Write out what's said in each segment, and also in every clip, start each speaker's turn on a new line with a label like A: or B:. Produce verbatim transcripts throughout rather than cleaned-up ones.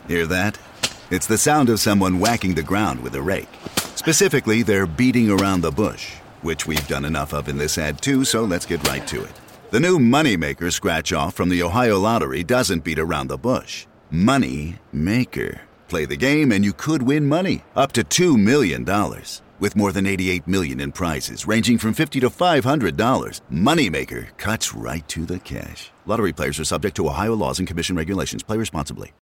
A: Hear that? It's the sound of someone whacking the ground with a rake. Specifically, they're beating around the bush, which we've done enough of in this ad too, so let's get right to it. The new Moneymaker scratch-off from the Ohio Lottery doesn't beat around the bush. Money Maker. Play the game and you could win money, up to two million dollars. With more than eighty-eight million dollars in prizes, ranging from fifty dollars to five hundred dollars, Moneymaker cuts right to the cash. Lottery players are subject to Ohio laws and commission regulations. Play responsibly.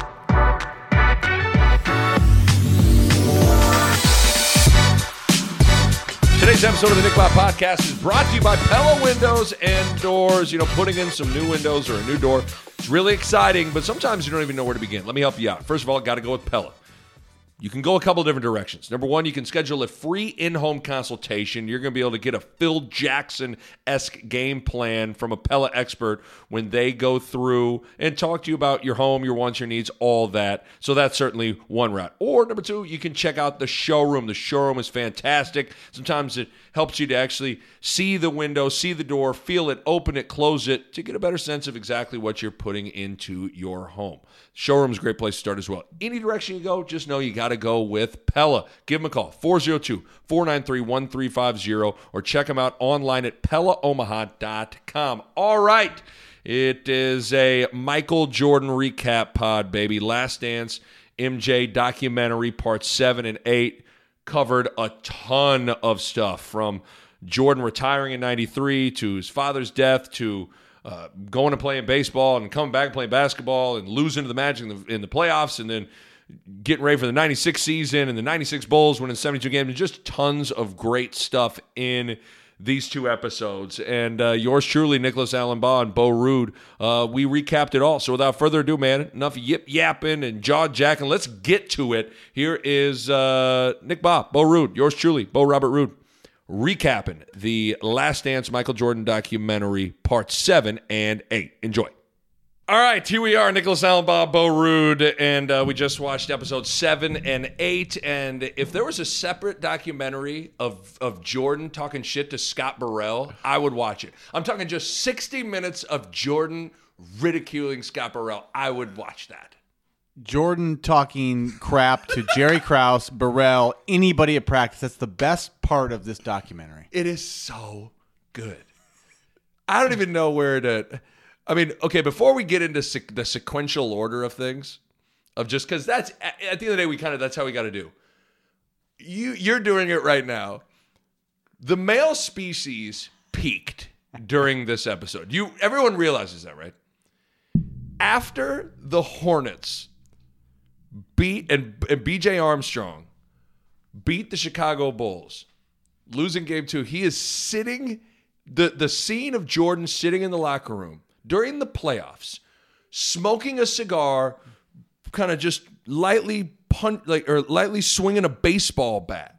B: Today's episode of the Nick Bob Podcast is brought to you by Pella Windows and Doors. You know, putting in some new windows or a new door, it's really exciting, but sometimes you don't even know where to begin. Let me help you out. First of all, got to go with Pella. You can go a couple different directions. Number one, you can schedule a free in-home consultation. You're going to be able to get a Phil Jackson-esque game plan from a Pella expert when they go through and talk to you about your home, your wants, your needs, all that. So that's certainly one route. Or number two, you can check out the showroom. The showroom is fantastic. Sometimes it helps you to actually see the window, see the door, feel it, open it, close it, to get a better sense of exactly what you're putting into your home. Showroom's a great place to start as well. Any direction you go, just know you got to go with Pella. Give them a call, four oh two, four nine three, one three five zero, or check them out online at pella omaha dot com. All right, it is a Michael Jordan recap pod, baby. Last Dance, M J documentary, parts seven and eight, covered a ton of stuff, from Jordan retiring in ninety-three to his father's death to Uh, going and playing baseball and coming back and playing basketball and losing to the Magic in the, in the playoffs, and then getting ready for the ninety-six season and the ninety-six Bulls winning seventy-two games, and just tons of great stuff in these two episodes. And uh, yours truly, Nicholas Allen Baugh and Bo Ruud, uh, we recapped it all. So without further ado, man, enough yip-yapping and jaw-jacking. Let's get to it. Here is uh, Nick Baugh, Bo Ruud, yours truly, Bo Robert Ruud, recapping the Last Dance Michael Jordan documentary, parts seven and eight. Enjoy. All right, here we are, Nicholas Allen Baugh, Bo Ruud, and uh, we just watched episodes seven and eight. And if there was a separate documentary of, of Jordan talking shit to Scott Burrell, I would watch it. I'm talking just sixty minutes of Jordan ridiculing Scott Burrell. I would watch that.
C: Jordan talking crap to Jerry Krause, Burrell, anybody at practice. That's the best part of this documentary.
B: It is so good. I don't even know where to... I mean, okay, before we get into sequ- the sequential order of things, of just... Because that's... At the end of the day, we kind of... That's how we got to do. You, you're doing it right now. The male species peaked during this episode. You, everyone realizes that, right? After the Hornets... beat and, and B J Armstrong beat the Chicago Bulls, losing game two. He is sitting, the, the scene of Jordan sitting in the locker room during the playoffs, smoking a cigar, kind of just lightly punt, like or lightly swinging a baseball bat,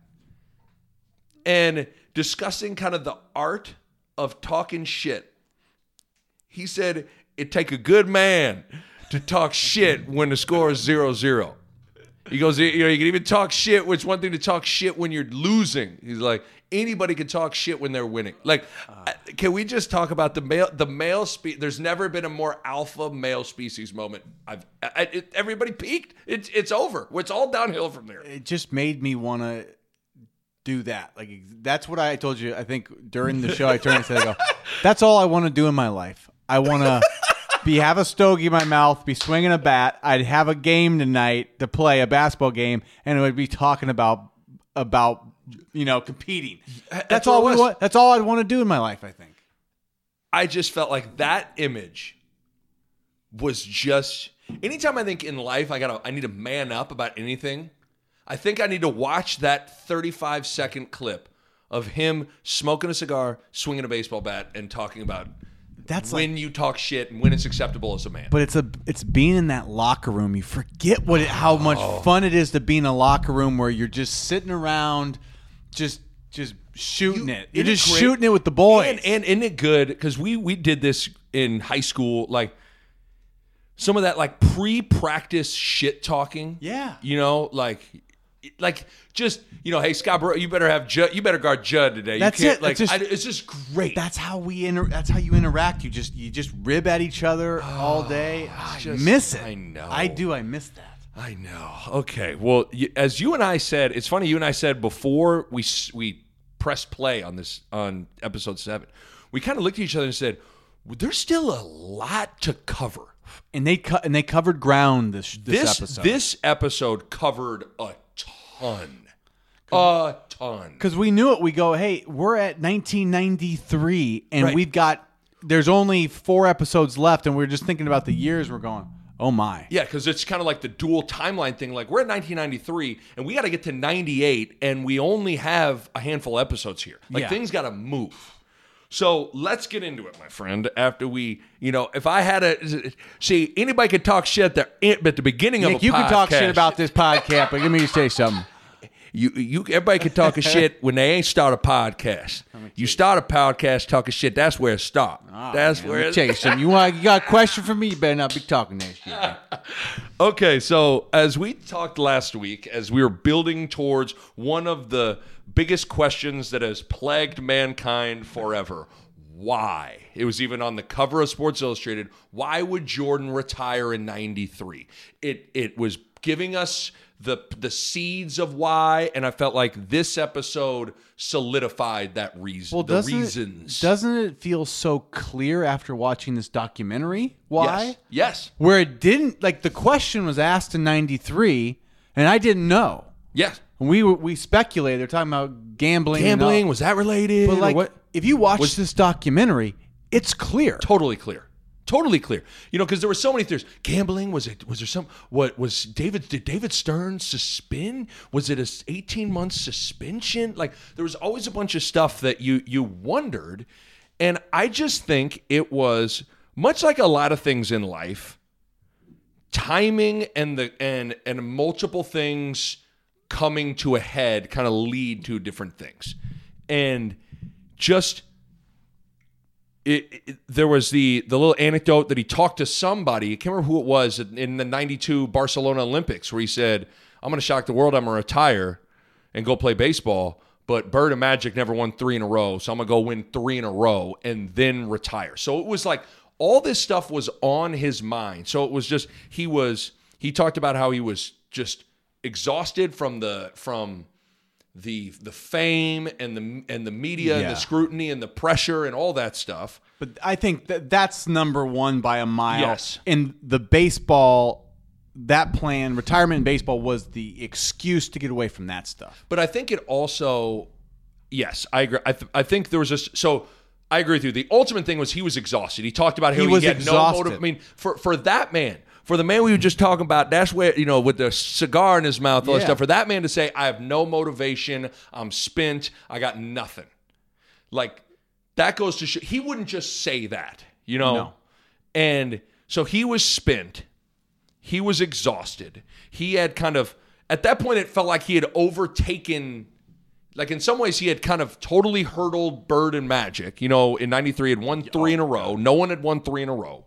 B: and discussing kind of the art of talking shit. He said, "It take a good man to talk shit when the score is zero zero. He goes, you know, you can even talk shit, which one thing to talk shit when you're losing. He's like, anybody can talk shit when they're winning. Like, uh, can we just talk about the male, the male species? There's never been a more alpha male species moment. I've, I, it, everybody peaked. It's, it's over. It's all downhill from there.
C: It just made me want to do that. Like, that's what I told you. I think during the show, I turned and said, I go, that's all I want to do in my life. I want to be have a stogie in my mouth, be swinging a bat. I'd have a game tonight to play, a basketball game, and it would be talking about about you know competing. That's, that's all we want. That's all I'd want to do in my life, I think.
B: I just felt like that image was just. Anytime I think in life I gotta I need to man up about anything, I think I need to watch that thirty-five second clip of him smoking a cigar, swinging a baseball bat, and talking about. That's when like, you talk shit and when it's acceptable as a man.
C: But it's a it's being in that locker room. You forget what it, how much oh. fun it is to be in a locker room where you're just sitting around, just just shooting you, it. You're just great? shooting it with the boys.
B: And, and isn't it good? Because we we did this in high school, like some of that like pre-practice shit talking.
C: Yeah,
B: you know, like. Like just you know, hey Scott, bro, you better have Judd, you better guard Judd today.
C: That's
B: you can't,
C: it.
B: Like
C: it's just,
B: I, it's just great.
C: That's how we inter- That's how you interact. You just you just rib at each other oh, all day. I
B: just,
C: miss it.
B: I know.
C: I do. I miss that.
B: I know. Okay. Well, y- as you and I said, it's funny. You and I said before we s- we pressed play on this on episode seven, we kind of looked at each other and said, well, "There's still a lot to cover."
C: And they cut and they covered ground this this,
B: This
C: episode.
B: this episode covered a ton, a ton.
C: Because we knew it. We go, hey, we're at nineteen ninety-three, and
B: Right.
C: we've got, there's only four episodes left, and we're just thinking about the years. We're going, oh my.
B: Yeah, because it's kind of like the dual timeline thing. Like, we're at nineteen ninety-three, and we got to get to ninety-eight, and we only have a handful of episodes here. Like,
C: Yeah.
B: things got to move. So let's get into it, my friend. After we, you know, if I had a see, anybody could talk shit at the, at the beginning
C: Nick,
B: of a
C: you
B: podcast.
C: can talk shit about this podcast, but let me say something.
B: You, you, everybody can talk a shit when they ain't start a podcast. You start a podcast talking shit. That's where it starts. that's
C: Man,
B: where.
C: let me
B: It,
C: tell you something. You want, you got a question for me? You better not be talking that shit.
B: Okay, so as we talked last week, as we were building towards one of the biggest questions that has plagued mankind forever, why? It was even on the cover of Sports Illustrated. Why would Jordan retire in ninety-three? It it was giving us the the seeds of why, and I felt like this episode solidified that reason.
C: Well,
B: the
C: doesn't
B: reasons.
C: It, doesn't it feel so clear after watching this documentary? Why?
B: Yes. Yes.
C: Where it didn't, like the question was asked in ninety-three, and I didn't know.
B: Yes.
C: We were, we speculated. They're talking about gambling. and all-
B: Gambling, was that related?
C: But
B: or
C: like,
B: what?
C: if you watch
B: Was-
C: this documentary, it's clear.
B: Totally clear. Totally clear. You know, because there were so many theories. Gambling, was it? Was there some? What was David? Did David Stern suspend? Was it a eighteen month suspension? Like, there was always a bunch of stuff that you you wondered, and I just think it was much like a lot of things in life. Timing and the and and multiple things coming to a head kind of lead to different things, and just. It, it, there was the the little anecdote that he talked to somebody. I can't remember who it was in the ninety-two Barcelona Olympics, where he said, "I'm going to shock the world. I'm going to retire and go play baseball. But Bird and Magic never won three in a row, so I'm going to go win three in a row and then retire." So it was like all this stuff was on his mind. So it was just he was he talked about how he was just exhausted from the from. the the fame and the and the media and
C: Yeah.
B: the scrutiny and the pressure and all that stuff.
C: But I think that that's number one by a mile.
B: Yes.
C: In the baseball, that plan, retirement in baseball was the excuse to get away from that stuff.
B: But I think it also, yes, I agree. I, th- I think there was a so I agree with you. The ultimate thing was he was exhausted. He talked about how
C: He
B: he,
C: was
B: had
C: exhausted.
B: no motive. I mean, for for that man. For the man we were just talking about, that's where, you know, with the cigar in his mouth, all that
C: Yeah.
B: stuff, for that man to say, I have no motivation, I'm spent, I got nothing. Like, that goes to show, he wouldn't just say that, you know?
C: No.
B: And so he was spent, he was exhausted, he had kind of, at that point, it felt like he had overtaken, like in some ways, he had kind of totally hurdled Bird and Magic. You know, in ninety-three, had won three in a row. No one had won three in a row.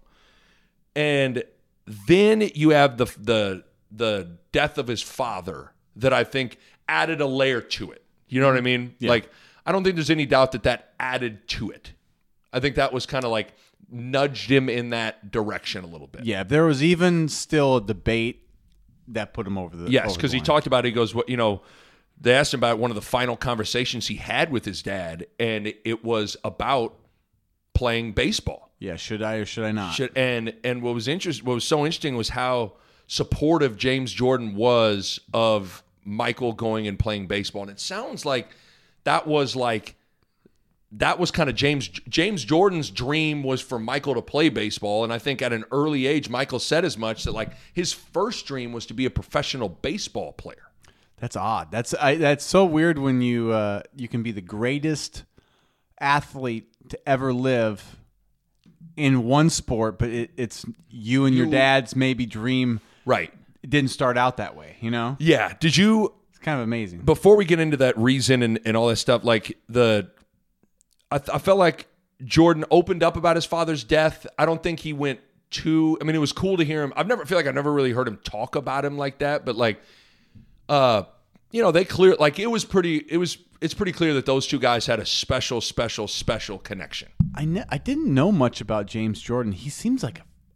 B: And then you have the the the death of his father that I think added a layer to it. You know what I mean?
C: Yeah.
B: Like, I don't think there's any doubt that that added to it. I think that was kind of like nudged him in that direction a little bit.
C: Yeah, there was even still a debate that put him over the
B: Yes,
C: over the
B: because he
C: line.
B: talked about it. He goes, "What you know?" They asked him about one of the final conversations he had with his dad, and it was about playing baseball.
C: Yeah, should I or should I not?
B: Should, and and what was interest, what was so interesting was how supportive James Jordan was of Michael going and playing baseball. And it sounds like that was like that was kind of James James Jordan's dream was for Michael to play baseball. And I think at an early age, Michael said as much that like his first dream was to be a professional baseball player.
C: That's odd. That's I, that's so weird when you uh, you can be the greatest athlete to ever live in one sport, but it, it's you and your
B: You-
C: dad's maybe dream.
B: Right.
C: It didn't start out that way, you know?
B: Yeah. Did you
C: It's kind of amazing.
B: before we get into that reason and, and all that stuff, like the, I, th- I felt like Jordan opened up about his father's death. I don't think he went too, I mean, it was cool to hear him. I've never, I feel like I've never really heard him talk about him like that, but like, uh, you know, they clear, like it was pretty, it was, it's pretty clear that those two guys had a special, special, special connection.
C: I ne- I didn't know much about James Jordan. He seems like a,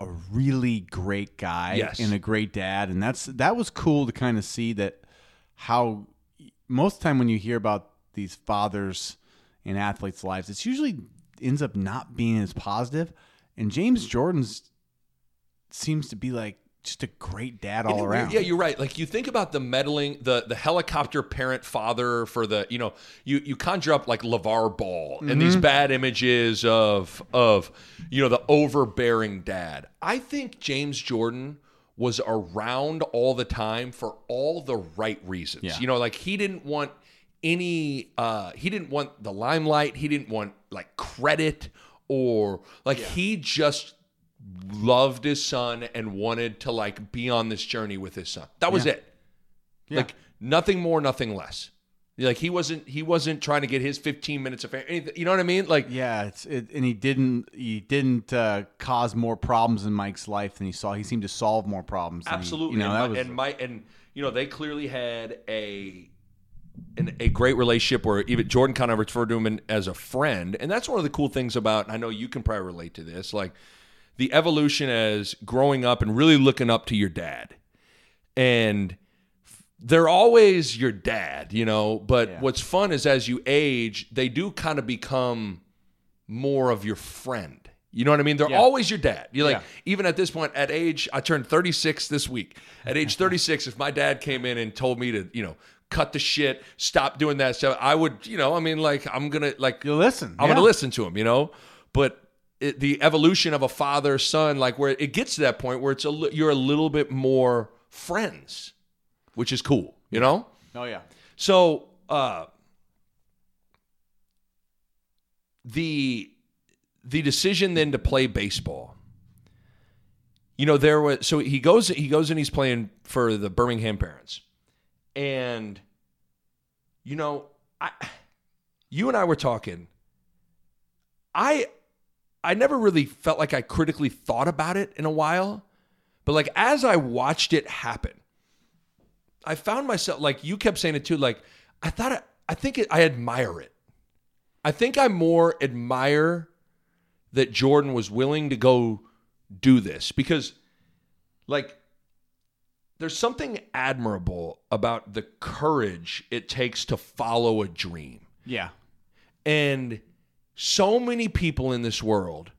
C: a really great guy
B: Yes.
C: and a great dad, and that's that was cool to kind of see that how most of the time when you hear about these fathers in athletes' lives, it's usually ends up not being as positive. And James Jordan's seems to be like just a great dad all
B: And it-
C: around.
B: Yeah, you're right. Like you think about the meddling, the the helicopter parent father for the, you know, you you conjure up like LeVar Ball and these
C: Mm-hmm.
B: bad images of of you know the overbearing dad. I think James Jordan was around all the time for all the right reasons.
C: Yeah.
B: You know, like he didn't want any uh he didn't want the limelight, he didn't want like credit or like he just loved his son and wanted to like be on this journey with his son. That was
C: Yeah.
B: it.
C: Yeah.
B: Like nothing more, nothing less. Like he wasn't he wasn't trying to get his fifteen minutes of fame. Anything, you know what I mean? Like
C: Yeah, it's it, and he didn't he didn't uh, cause more problems in Mike's life than he saw. He seemed to solve more problems. than he-
B: absolutely.
C: you know
B: and,
C: that
B: my,
C: was
B: and my and you know they clearly had a an, a great relationship where even Jordan kind of referred to him in, as a friend, and that's one of the cool things about. And I know you can probably relate to this, like the evolution as growing up and really looking up to your dad, and they're always your dad, you know, but
C: Yeah.
B: what's fun is as you age, they do kind of become more of your friend. You know what I mean? They're
C: Yeah.
B: always your dad. You're like,
C: Yeah.
B: even at this point, at age, I turned thirty-six this week. At age thirty-six, if my dad came in and told me to, you know, cut the shit, stop doing that stuff, I would, you know, I mean, like, I'm going to, like,
C: you listen.
B: I'm
C: yeah.
B: going to listen to him, you know? But it, the evolution of a father son, like, where it gets to that point where it's a, li- you're a little bit more friends, which is cool, you know?
C: Oh yeah.
B: So, uh, the the decision then to play baseball. You know, there was so he goes he goes and he's playing for the Birmingham Barons, and you know, I you and I were talking. I I never really felt like I critically thought about it in a while, but like as I watched it happen, I found myself, like you kept saying it too, like I thought, I, I think it, I admire it. I think I more admire that Jordan was willing to go do this because, like, there's something admirable about the courage it takes to follow a dream.
C: Yeah.
B: And so many people in this world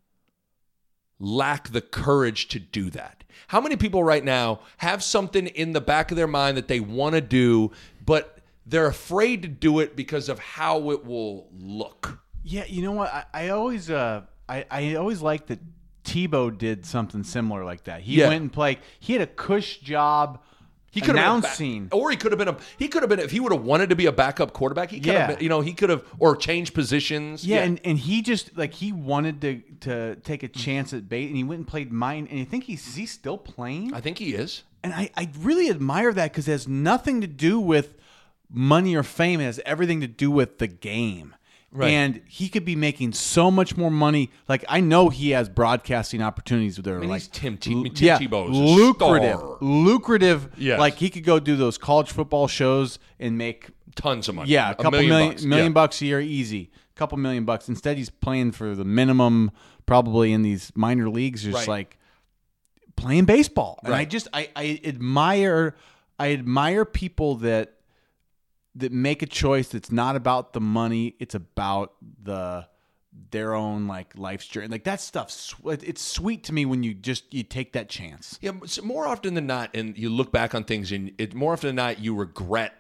B: lack the courage to do that. How many people right now have something in the back of their mind that they want to do, but they're afraid to do it because of how it will look?
C: Yeah, you know what? I, I always uh I, I always liked that Tebow did something similar like that. He
B: Yeah.
C: went and played. He had a cush job.
B: He could have
C: announcing.
B: been a back, or he could have been a he could have been if he would have wanted to be a backup quarterback. He could
C: Yeah.
B: have been, you know, he could have or changed positions.
C: Yeah, And, and he just like he wanted to to take a chance at bait, and he went and played mine. And I think he's is he still playing?
B: I think he is.
C: And I, I really admire that because it has nothing to do with money or fame. It has everything to do with the game.
B: Right.
C: And he could be making so much more money. Like I know he has broadcasting opportunities that are
B: mean,
C: like
B: he's Tim Te-
C: l-
B: Tim
C: yeah,
B: Tebow's a
C: lucrative,
B: star.
C: lucrative.
B: Yes.
C: Like he could go do those college football shows and make
B: Tons of money.
C: yeah a, couple million
B: bucks.
C: million
B: Yeah.
C: bucks a year easy, a couple million bucks. Instead, he's playing for the minimum, probably in these minor leagues. Just
B: Right.
C: like playing baseball. And I
B: Right.
C: just I, I admire I admire people that that make a choice that's not about the money, it's about the their own like life's journey. Like that stuff's it's sweet to me when you just you take that chance.
B: Yeah, but so more often than not, and you look back on things, and it more often than not, you regret.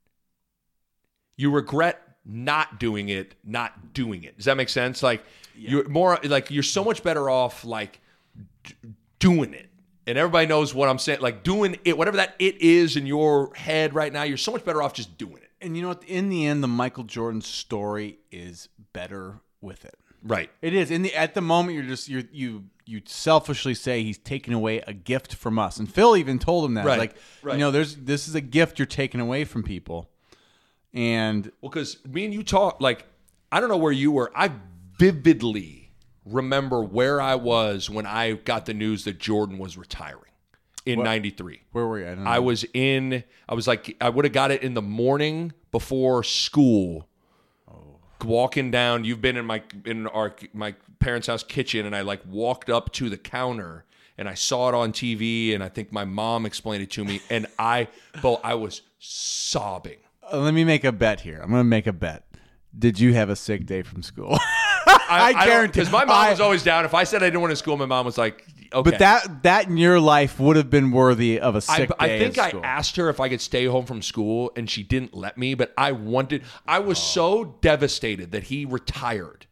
B: You regret not doing it, not doing it. Does that make sense? Like you're more like you're so much better off like d- doing it. And everybody knows what I'm saying. Like doing it, whatever that it is in your head right now, you're so much better off just doing it.
C: And you know what? In the end, the Michael Jordan story is better with it.
B: Right.
C: It is. In the at the moment, you're just you you you selfishly say he's taking away a gift from us, and Phil even told him that.
B: Right,
C: Like,
B: right.
C: you know, there's this is a gift you're taking away from people, and
B: Well, because me and you talk, like, I don't know where you were. I vividly remember where I was when I got the news that Jordan was retiring in ninety-three.
C: where were you? I don't know.
B: I was in, I was like, I would have got it in the morning before school. Walking down, you've been in my in our my parents' house kitchen, and I like walked up to the counter, and I saw it on T V, and I think my mom explained it to me, and I, Bo, I was sobbing.
C: Uh, let me make a bet here. I'm going to make a bet. Did you have a sick day from school?
B: I,
C: I guarantee.
B: Because my mom
C: I,
B: was always down. If I said I didn't want to school, my mom was like, okay.
C: But that that in your life would have been worthy of a sick
B: I,
C: day
B: I think
C: at
B: I
C: school.
B: asked her if I could stay home from school, and she didn't let me. But I wanted. I was so devastated that he retired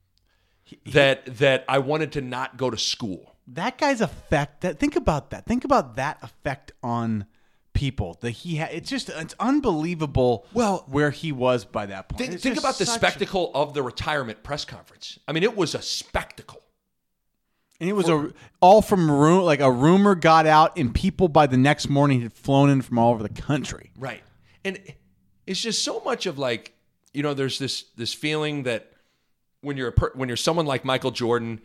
B: he, that that I wanted to not go to school.
C: That guy's effect. That think about that. Think about that effect on people. That he had. It's just it's unbelievable.
B: Well,
C: where he was by that point.
B: Think,
C: It's
B: think
C: just
B: about the
C: such-
B: spectacle of the retirement press conference. I mean, it was a spectacle.
C: And it was a all from room like a rumor got out, and people by the next morning had flown in from all over the country.
B: Right. And it's just so much of like, you know, there's this this feeling that when you're a per, when you're someone like Michael Jordan,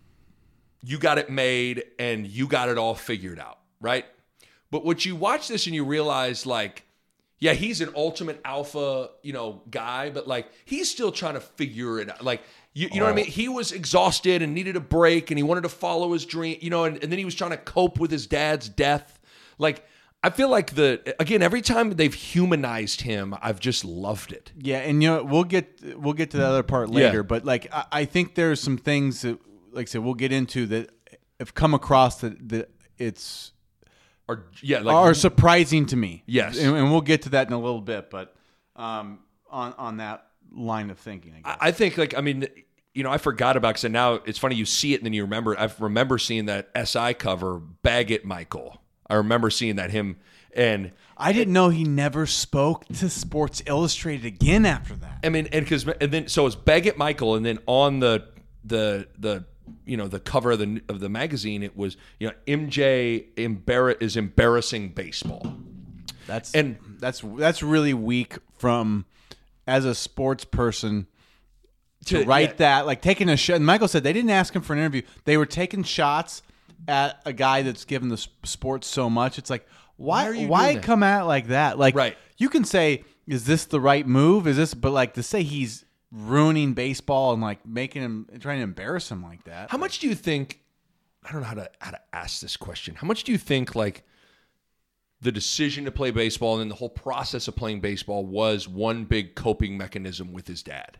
B: you got it made and you got it all figured out, right? But what you watch this and you realize, like, yeah, he's an ultimate alpha, you know, guy, but like he's still trying to figure it out. Like, you, you know what I mean? He was exhausted and needed a break, and he wanted to follow his dream, you know, and, and then he was trying to cope with his dad's death. Like, I feel like the again, every time they've humanized him, I've just loved it.
C: Yeah, and you know we'll get we'll get to the other part later,
B: Yeah.
C: but like I, I think there's some things that, like I said, we'll get into that have come across that that it's
B: Or yeah, like
C: are surprising to me.
B: Yes.
C: and, and we'll get to that in a little bit, but um, on on that line of thinking, I guess.
B: I think like I mean, you know, I forgot about because now it's funny you see it and then you remember. I remember seeing that S I cover, Bag It Michael. I remember seeing that him and
C: I didn't know he never spoke to Sports Illustrated again after that.
B: I mean, and because and then so it's Bag It Michael, and then on the the the you know the cover of the of the magazine it was you know M J embar- is embarrassing baseball.
C: That's
B: And-
C: that's that's really weak from as a sports person to,
B: To-
C: write
B: yeah.
C: that, like taking a shot. And Michael said they didn't ask him for an interview. They were taking shots at a guy that's given the s- sports so much. It's like, why
B: Why are you
C: why
B: doing that?
C: come at like that? Like,
B: Right.
C: you can say, is this the right move? Is this, but like to say he's ruining baseball and like making him, trying to embarrass him like that.
B: How much do you think? I don't know how to how to ask this question. How much do you think like the decision to play baseball and then the whole process of playing baseball was one big coping mechanism with his dad?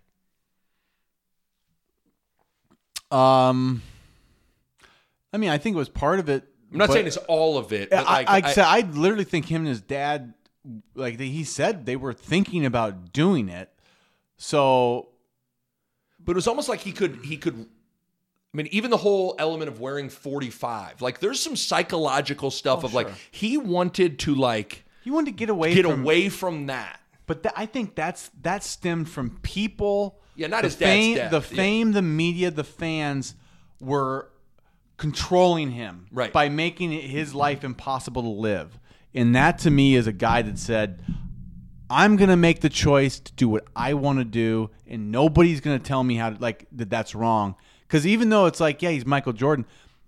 C: Um, I mean, I think it was part of it.
B: I'm not
C: but-
B: saying it's all of it, but
C: I,
B: like
C: I,
B: I-
C: said, I literally think him and his dad, like he said, they were thinking about doing it. So,
B: but it was almost like he could he could. I mean, even the whole element of wearing forty-five, like there's some psychological stuff
C: Oh,
B: of like
C: sure.
B: he wanted to like
C: he wanted to get away
B: get
C: from,
B: away from that.
C: But th- I think that's that stemmed from people.
B: Yeah, not
C: the
B: his dad's
C: fame,
B: death,
C: The
B: yeah.
C: fame, the media, the fans were controlling him
B: Right.
C: by making it his life impossible to live. And that to me is a guy that said, I'm going to make the choice to do what I want to do, and nobody's going to tell me how to, like, that that's wrong. Because even though it's like, yeah, he's Michael Jordan,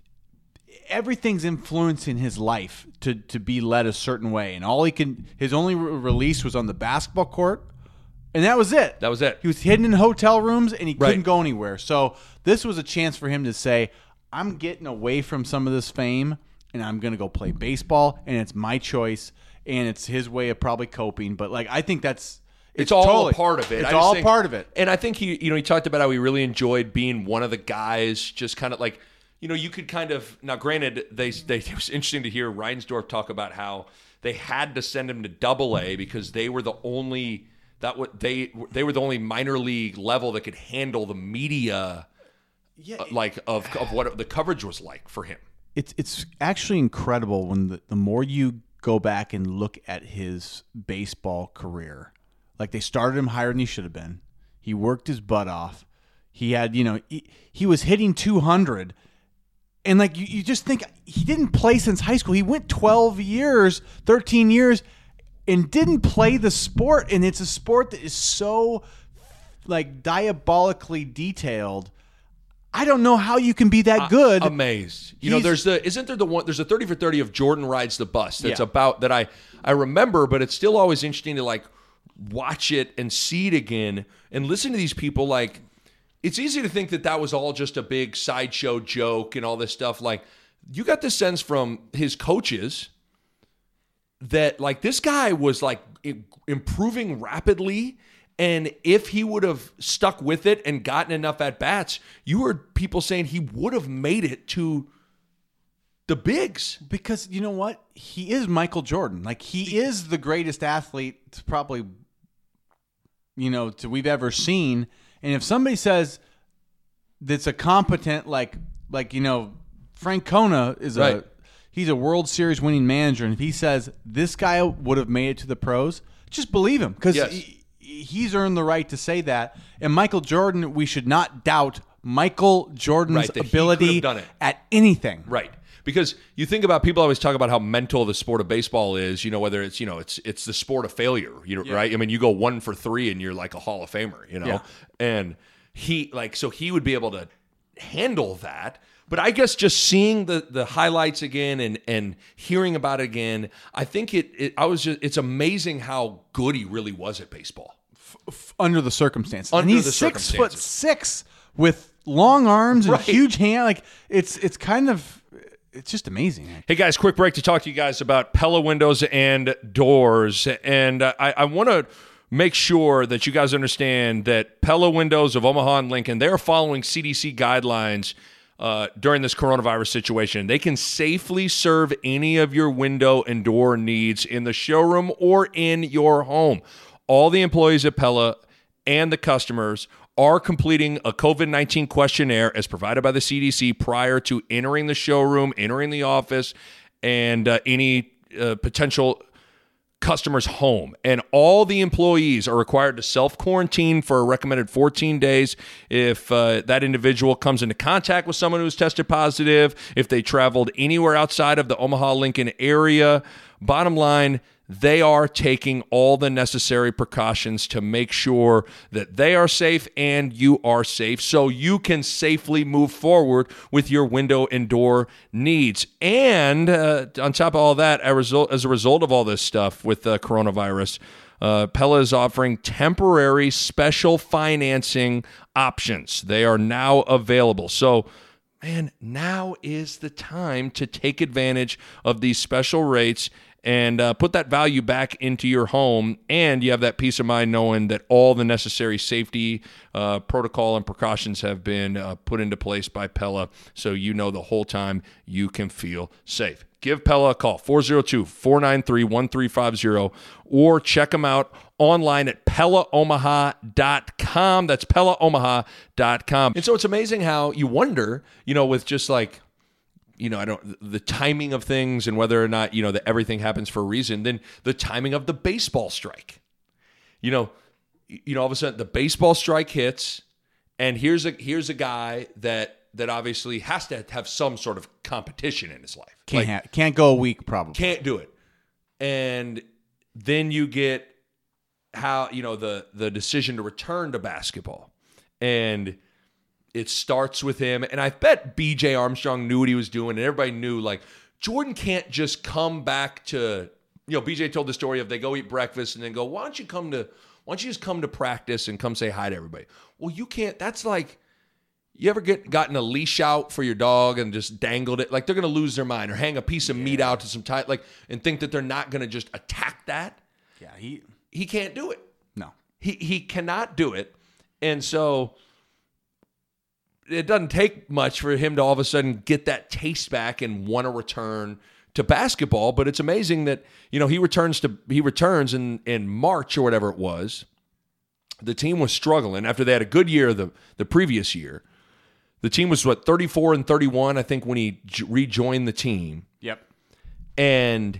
C: everything's influencing his life to, to be led a certain way. And all he can, his only re- release was on the basketball court, and that was it.
B: That was it.
C: He was hidden in hotel rooms, and he
B: Right.
C: couldn't go anywhere. So this was a chance for him to say, I'm getting away from some of this fame, and I'm going to go play baseball, and it's my choice, and it's his way of probably coping. But, like, I think that's...
B: It's, all
C: totally-
B: a part of it.
C: It's
B: I just
C: all
B: think-
C: part of it.
B: And I think he, you know, he talked about how he really enjoyed being one of the guys, just kind of like, you know, you could kind of, now granted, they, they it was interesting to hear Reinsdorf talk about how they had to send him to double A because they were the only, that what they, they were the only minor league level that could handle the media,
C: Yeah,
B: uh, like of, of what the coverage was like for him.
C: It's it's actually incredible when the, the more you go back and look at his baseball career. Like, they started him higher than he should have been. He worked his butt off. He had, you know, he, he was hitting two hundred. And, like, you, you just think he didn't play since high school. He went twelve years, thirteen years, and didn't play the sport. And it's a sport that is so, like, diabolically detailed. I don't know how you can be that good.
B: Amazed. You know,
C: He's-
B: there's the isn't there the one there's a thirty for thirty of Jordan Rides the Bus that's
C: Yeah.
B: about that I I remember, but it's still always interesting to like watch it and see it again and listen to these people. Like, it's easy to think that that was all just a big sideshow joke and all this stuff. Like, you got the sense from his coaches that like this guy was like improving rapidly. And if he would have stuck with it and gotten enough at bats, you heard people saying he would have made it to the bigs.
C: Because you know what? He is Michael Jordan. Like he is the greatest athlete probably, you know, to we've ever seen. And if somebody says that's a competent, like, like you know, Frank Kona is
B: right.
C: a he's a World Series winning manager, and if he says this guy would have made it to the pros, just believe him because
B: yes.
C: he, he's earned the right to say that. And Michael Jordan, we should not doubt Michael Jordan's
B: right,
C: ability
B: done it.
C: at anything.
B: Right. Because you think about people always talk about how mental the sport of baseball is, you know, whether it's, you know, it's it's the sport of failure, you know, yeah. right? I mean, you go one for three and you're like a Hall of Famer, you know?
C: Yeah.
B: And he like so he would be able to handle that. But I guess just seeing the the highlights again and and hearing about it again, I think it, it I was just it's amazing how good he really was at baseball.
C: F- f- under the circumstances.
B: Under
C: and he's
B: the
C: six
B: circumstances.
C: foot six with long arms and
B: Right.
C: huge hand. Like it's it's kind of it's just amazing.
B: Hey guys, quick break to talk to you guys about Pella Windows and Doors, and uh, I, I want to make sure that you guys understand that Pella Windows of Omaha and Lincoln, they're following C D C guidelines uh, during this coronavirus situation. They can safely serve any of your window and door needs in the showroom or in your home. All the employees at Pella and the customers are completing a COVID nineteen questionnaire as provided by the C D C prior to entering the showroom, entering the office, and uh, any uh, potential customer's home. And all the employees are required to self-quarantine for a recommended fourteen days if uh, that individual comes into contact with someone who's tested positive, if they traveled anywhere outside of the Omaha-Lincoln area. Bottom line, they are taking all the necessary precautions to make sure that they are safe and you are safe so you can safely move forward with your window and door needs. And uh, on top of all that, as a result, as a result of all this stuff with the coronavirus, uh, Pella is offering temporary special financing options. They are now available. So, man, now is the time to take advantage of these special rates and uh, put that value back into your home, and you have that peace of mind knowing that all the necessary safety uh, protocol and precautions have been uh, put into place by Pella, so you know the whole time you can feel safe. Give Pella a call, four oh two, four nine three, one three five oh, or check them out online at Pella Omaha dot com. That's Pella Omaha dot com. And so it's amazing how you wonder, you know, with just like, you know, I don't, the timing of things and whether or not, you know, that everything happens for a reason, then the timing of the baseball strike. You know, you know, all of a sudden the baseball strike hits, and here's a here's a guy that that obviously has to have some sort of competition in his life.
C: Can't
B: Like,
C: ha- can't go a week probably.
B: Can't do it. And then you get how, you know, the the decision to return to basketball. And it starts with him, and I bet B J Armstrong knew what he was doing, and everybody knew, like, Jordan can't just come back to, you know, B J told the story of they go eat breakfast and then go, why don't you come to, why don't you just come to practice and come say hi to everybody? Well, you can't, that's like, you ever get gotten a leash out for your dog and just dangled it? Like, they're going to lose their mind, or hang a piece of meat out to some tight, like, and think that they're not going to just attack that.
C: Yeah, he
B: He can't do it.
C: no.
B: He he cannot do it. And so it doesn't take much for him to all of a sudden get that taste back and want to return to basketball. But it's amazing that, you know, he returns to he returns in, in March or whatever it was. The team was struggling after they had a good year the, the previous year. The team was, what, thirty-four and thirty-one, I think, when he j- rejoined the team.
C: Yep.
B: And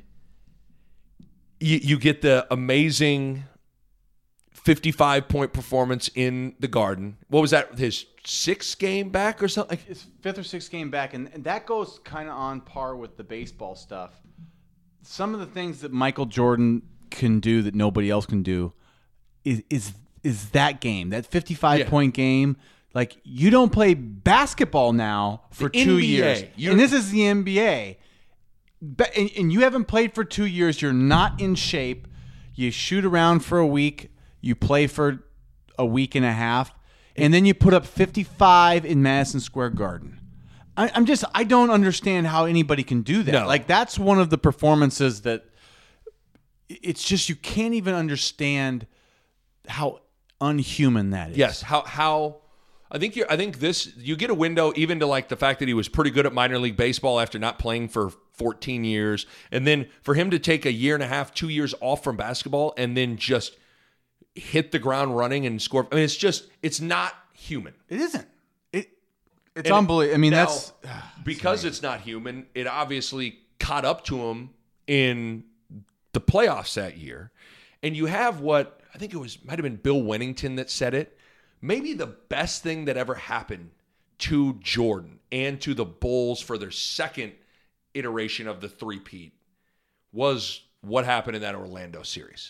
B: you, you get the amazing fifty-five point performance in the Garden. What was that? His sixth game back or something?
C: His fifth or sixth game back, and, and that goes kind of on par with the baseball stuff. Some of the things that Michael Jordan can do that nobody else can do is is is that game, that fifty-five
B: Yeah.
C: point game. Like, you don't play basketball now for
B: The
C: two
B: N B A.
C: years,
B: You're-
C: and this is the N B A. But, and, and you haven't played for two years. You're not in shape. You shoot around for a week. You play for a week and a half, and then you put up fifty-five in Madison Square Garden. I, I'm just I don't understand how anybody can do that.
B: No.
C: Like that's one of the performances that it's just you can't even understand how unhuman that is.
B: Yes, how how I think you I think this you get a window even to like the fact that he was pretty good at minor league baseball after not playing for fourteen years, and then for him to take a year and a half, two years off from basketball and then just hit the ground running and score. I mean, it's just it's not human.
C: It isn't. It it's
B: And
C: unbelievable. I mean,
B: now,
C: that's
B: because it's not human. It obviously caught up to him in the playoffs that year, and you have what I think it was might have been Bill Wennington that said it. Maybe the best thing that ever happened to Jordan and to the Bulls for their second iteration of the three-peat was what happened in that Orlando series.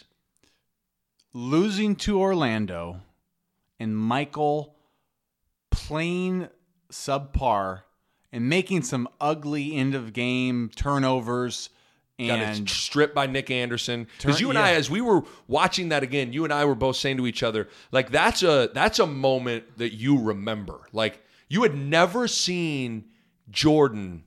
C: losing to Orlando and Michael playing subpar and making some ugly end of game turnovers
B: Got
C: and
B: it stripped by Nick Anderson. Because
C: Turn-
B: you and
C: yeah.
B: I, as we were watching that again, you and I were both saying to each other, like that's a that's a moment that you remember. Like you had never seen Jordan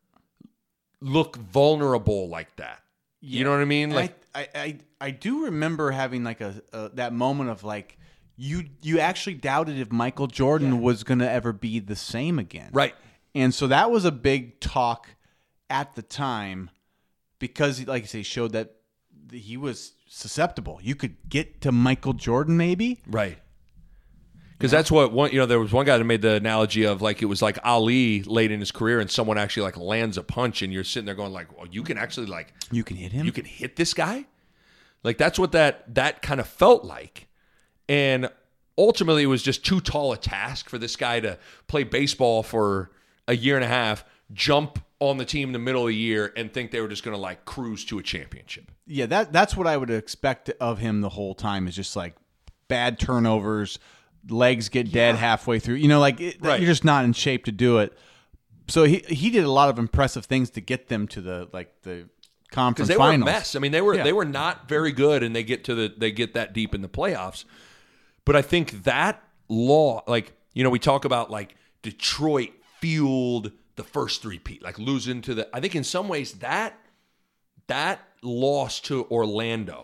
B: look vulnerable like that. You know what I mean?
C: And
B: Like
C: I, I, I, I do remember having like a, a that moment of like you you actually doubted if Michael Jordan was going to ever be the same again.
B: right.
C: And so that was a big talk at the time because, like I say, showed that he was susceptible. You could get to Michael Jordan maybe.
B: Right. Because that's what one, you know, there was one guy that made the analogy of like it was like Ali late in his career and someone actually like lands a punch and you're sitting there going like, well, you can actually like,
C: You can hit him.
B: you can hit this guy. Like that's what that that kind of felt like. And ultimately it was just too tall a task for this guy to play baseball for a year and a half, jump on the team in the middle of the year and think they were just going to like cruise to a championship.
C: Yeah, that that's what I would expect of him the whole time is just like bad turnovers, legs get dead halfway through. You know, like it,
B: Right.
C: you're just not in shape to do it. So he he did a lot of impressive things to get them to the like the conference
B: Because they
C: finals.
B: were a mess. I mean, they were
C: Yeah.
B: they were not very good, and they get to the they get that deep in the playoffs. But I think that law, like you know, we talk about like Detroit fueled the first three-peat, like losing to the. I think in some ways that that loss to Orlando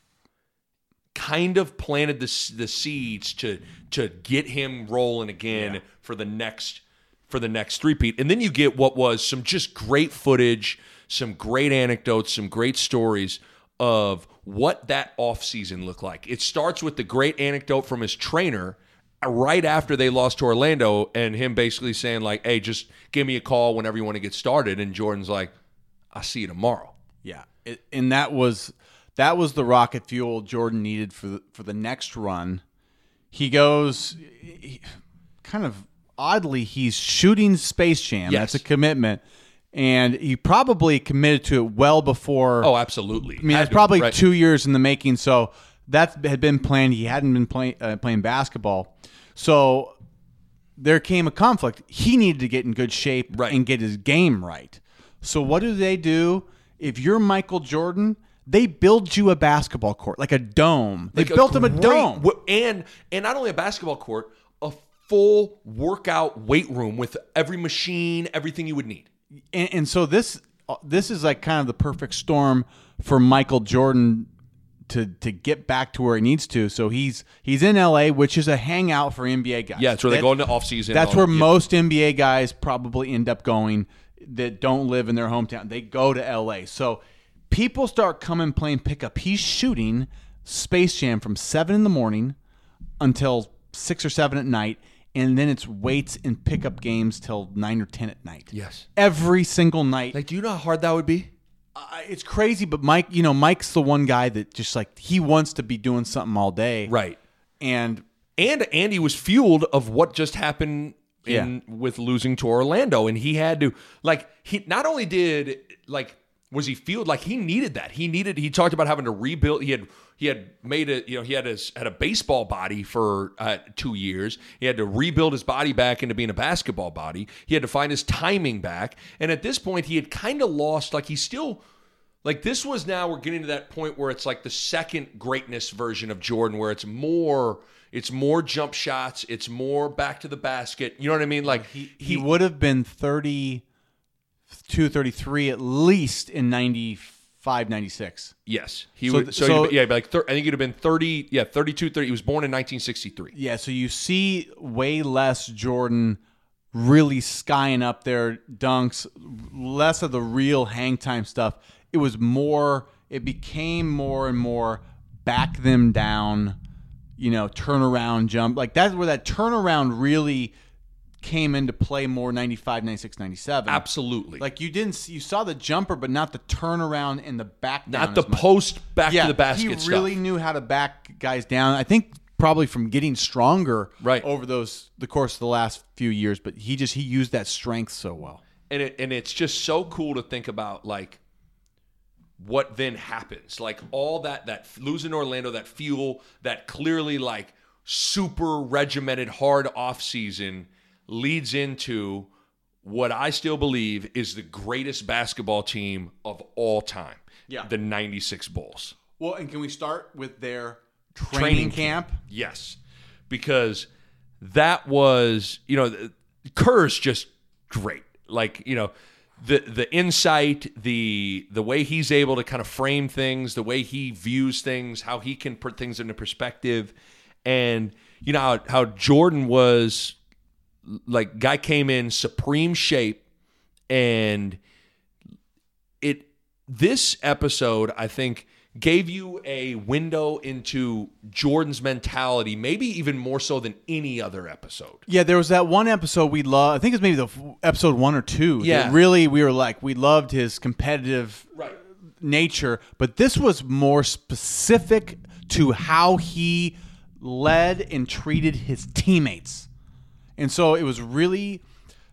B: kind of planted the the seeds to to get him rolling again
C: Yeah.
B: for the next for the next three-peat. And then you get what was some just great footage, some great anecdotes, some great stories of what that offseason looked like. It starts with the great anecdote from his trainer right after they lost to Orlando and him basically saying like, hey, just give me a call whenever you want to get started. And Jordan's like, I'll see you tomorrow.
C: Yeah, it, and that was that was the rocket fuel Jordan needed for the, for the next run. He goes, he, kind of oddly, he's shooting Space Jam.
B: Yes.
C: That's a commitment, and he probably committed to it well before.
B: Oh, absolutely.
C: I mean,
B: Had
C: it's
B: to,
C: probably
B: right?
C: two years in the making. So that had been planned. He hadn't been play, uh, playing basketball, so there came a conflict. He needed to get in good shape
B: Right.
C: and get his game right. So what do they do? If you're Michael Jordan, they build you a basketball court, like a dome. They
B: Like
C: built him a
B: great-
C: dome.
B: w- and and not only a basketball court, a full workout weight room with every machine, everything you would need.
C: And, and so this this is like kind of the perfect storm for Michael Jordan to to get back to where he needs to. So he's he's in L A, which is a hangout for N B A guys.
B: Yeah, it's where they
C: That-
B: go into offseason.
C: That's
B: Oh,
C: where
B: yeah.
C: most N B A guys probably end up going that don't live in their hometown. They go to L A. So people start coming playing pickup. He's shooting Space Jam from seven in the morning until six or seven at night, and then it's weights and pickup games till nine or ten at night.
B: Yes.
C: Every single night.
B: Like, do you know how hard that would be?
C: Uh, it's crazy, but Mike, you know, Mike's the one guy that just like he wants to be doing something all day.
B: Right.
C: And
B: And Andy was fueled of what just happened in with losing to Orlando, and he had to like he not only did like was he fueled like he needed that he needed he talked about having to rebuild. He had he had made a you know he had his had a baseball body for uh, two years. He had to rebuild his body back into being a basketball body. He had to find his timing back, and at this point he had kind of lost like he still Like this was now we're getting to that point where it's like the second greatness version of Jordan, where it's more it's more jump shots, it's more back to the basket. You know what I mean? Like
C: he he, he would have been thirty-two, thirty-three at least in ninety-five, ninety-six.
B: Yes, he
C: so,
B: would. So,
C: so
B: yeah, like thir- I think he'd have been thirty. Yeah, thirty-two, thirty. He was born in nineteen sixty-three.
C: Yeah, so you see way less Jordan really skying up there dunks, less of the real hang time stuff. It was more, it became more and more back them down, you know, turnaround jump. Like that's where that turnaround really came into play more ninety-five, ninety-six, ninety-seven.
B: Absolutely.
C: Like you didn't see, you saw the jumper, but not the turnaround and the back down.
B: Not the post back
C: yeah,
B: to the basket
C: he really
B: stuff.
C: knew how to back guys down. I think probably from getting stronger
B: right.
C: over those the course of the last few years, but he just he used that strength so well.
B: And it and it's just so cool to think about like what then happens. Like all that that losing Orlando, that fuel, that clearly like super regimented hard offseason leads into what I still believe is the greatest basketball team of all time.
C: Yeah.
B: The ninety-six Bulls.
C: Well, and can we start with their training,
B: Training
C: camp?
B: camp? Yes. Because that was, you know, Kerr's just great. Like, you know, the the insight, the the way he's able to kind of frame things, the way he views things, how he can put things into perspective. And, you know, how, how Jordan was, like, guy came in supreme shape, and it this episode, I think, gave you a window into Jordan's mentality, maybe even more so than any other episode.
C: Yeah, there was that one episode we loved. I think it's maybe the f- episode one or two.
B: Yeah.
C: That really, we were like, we loved his competitive
B: Right.
C: nature, but this was more specific to how he led and treated his teammates. And so it was really,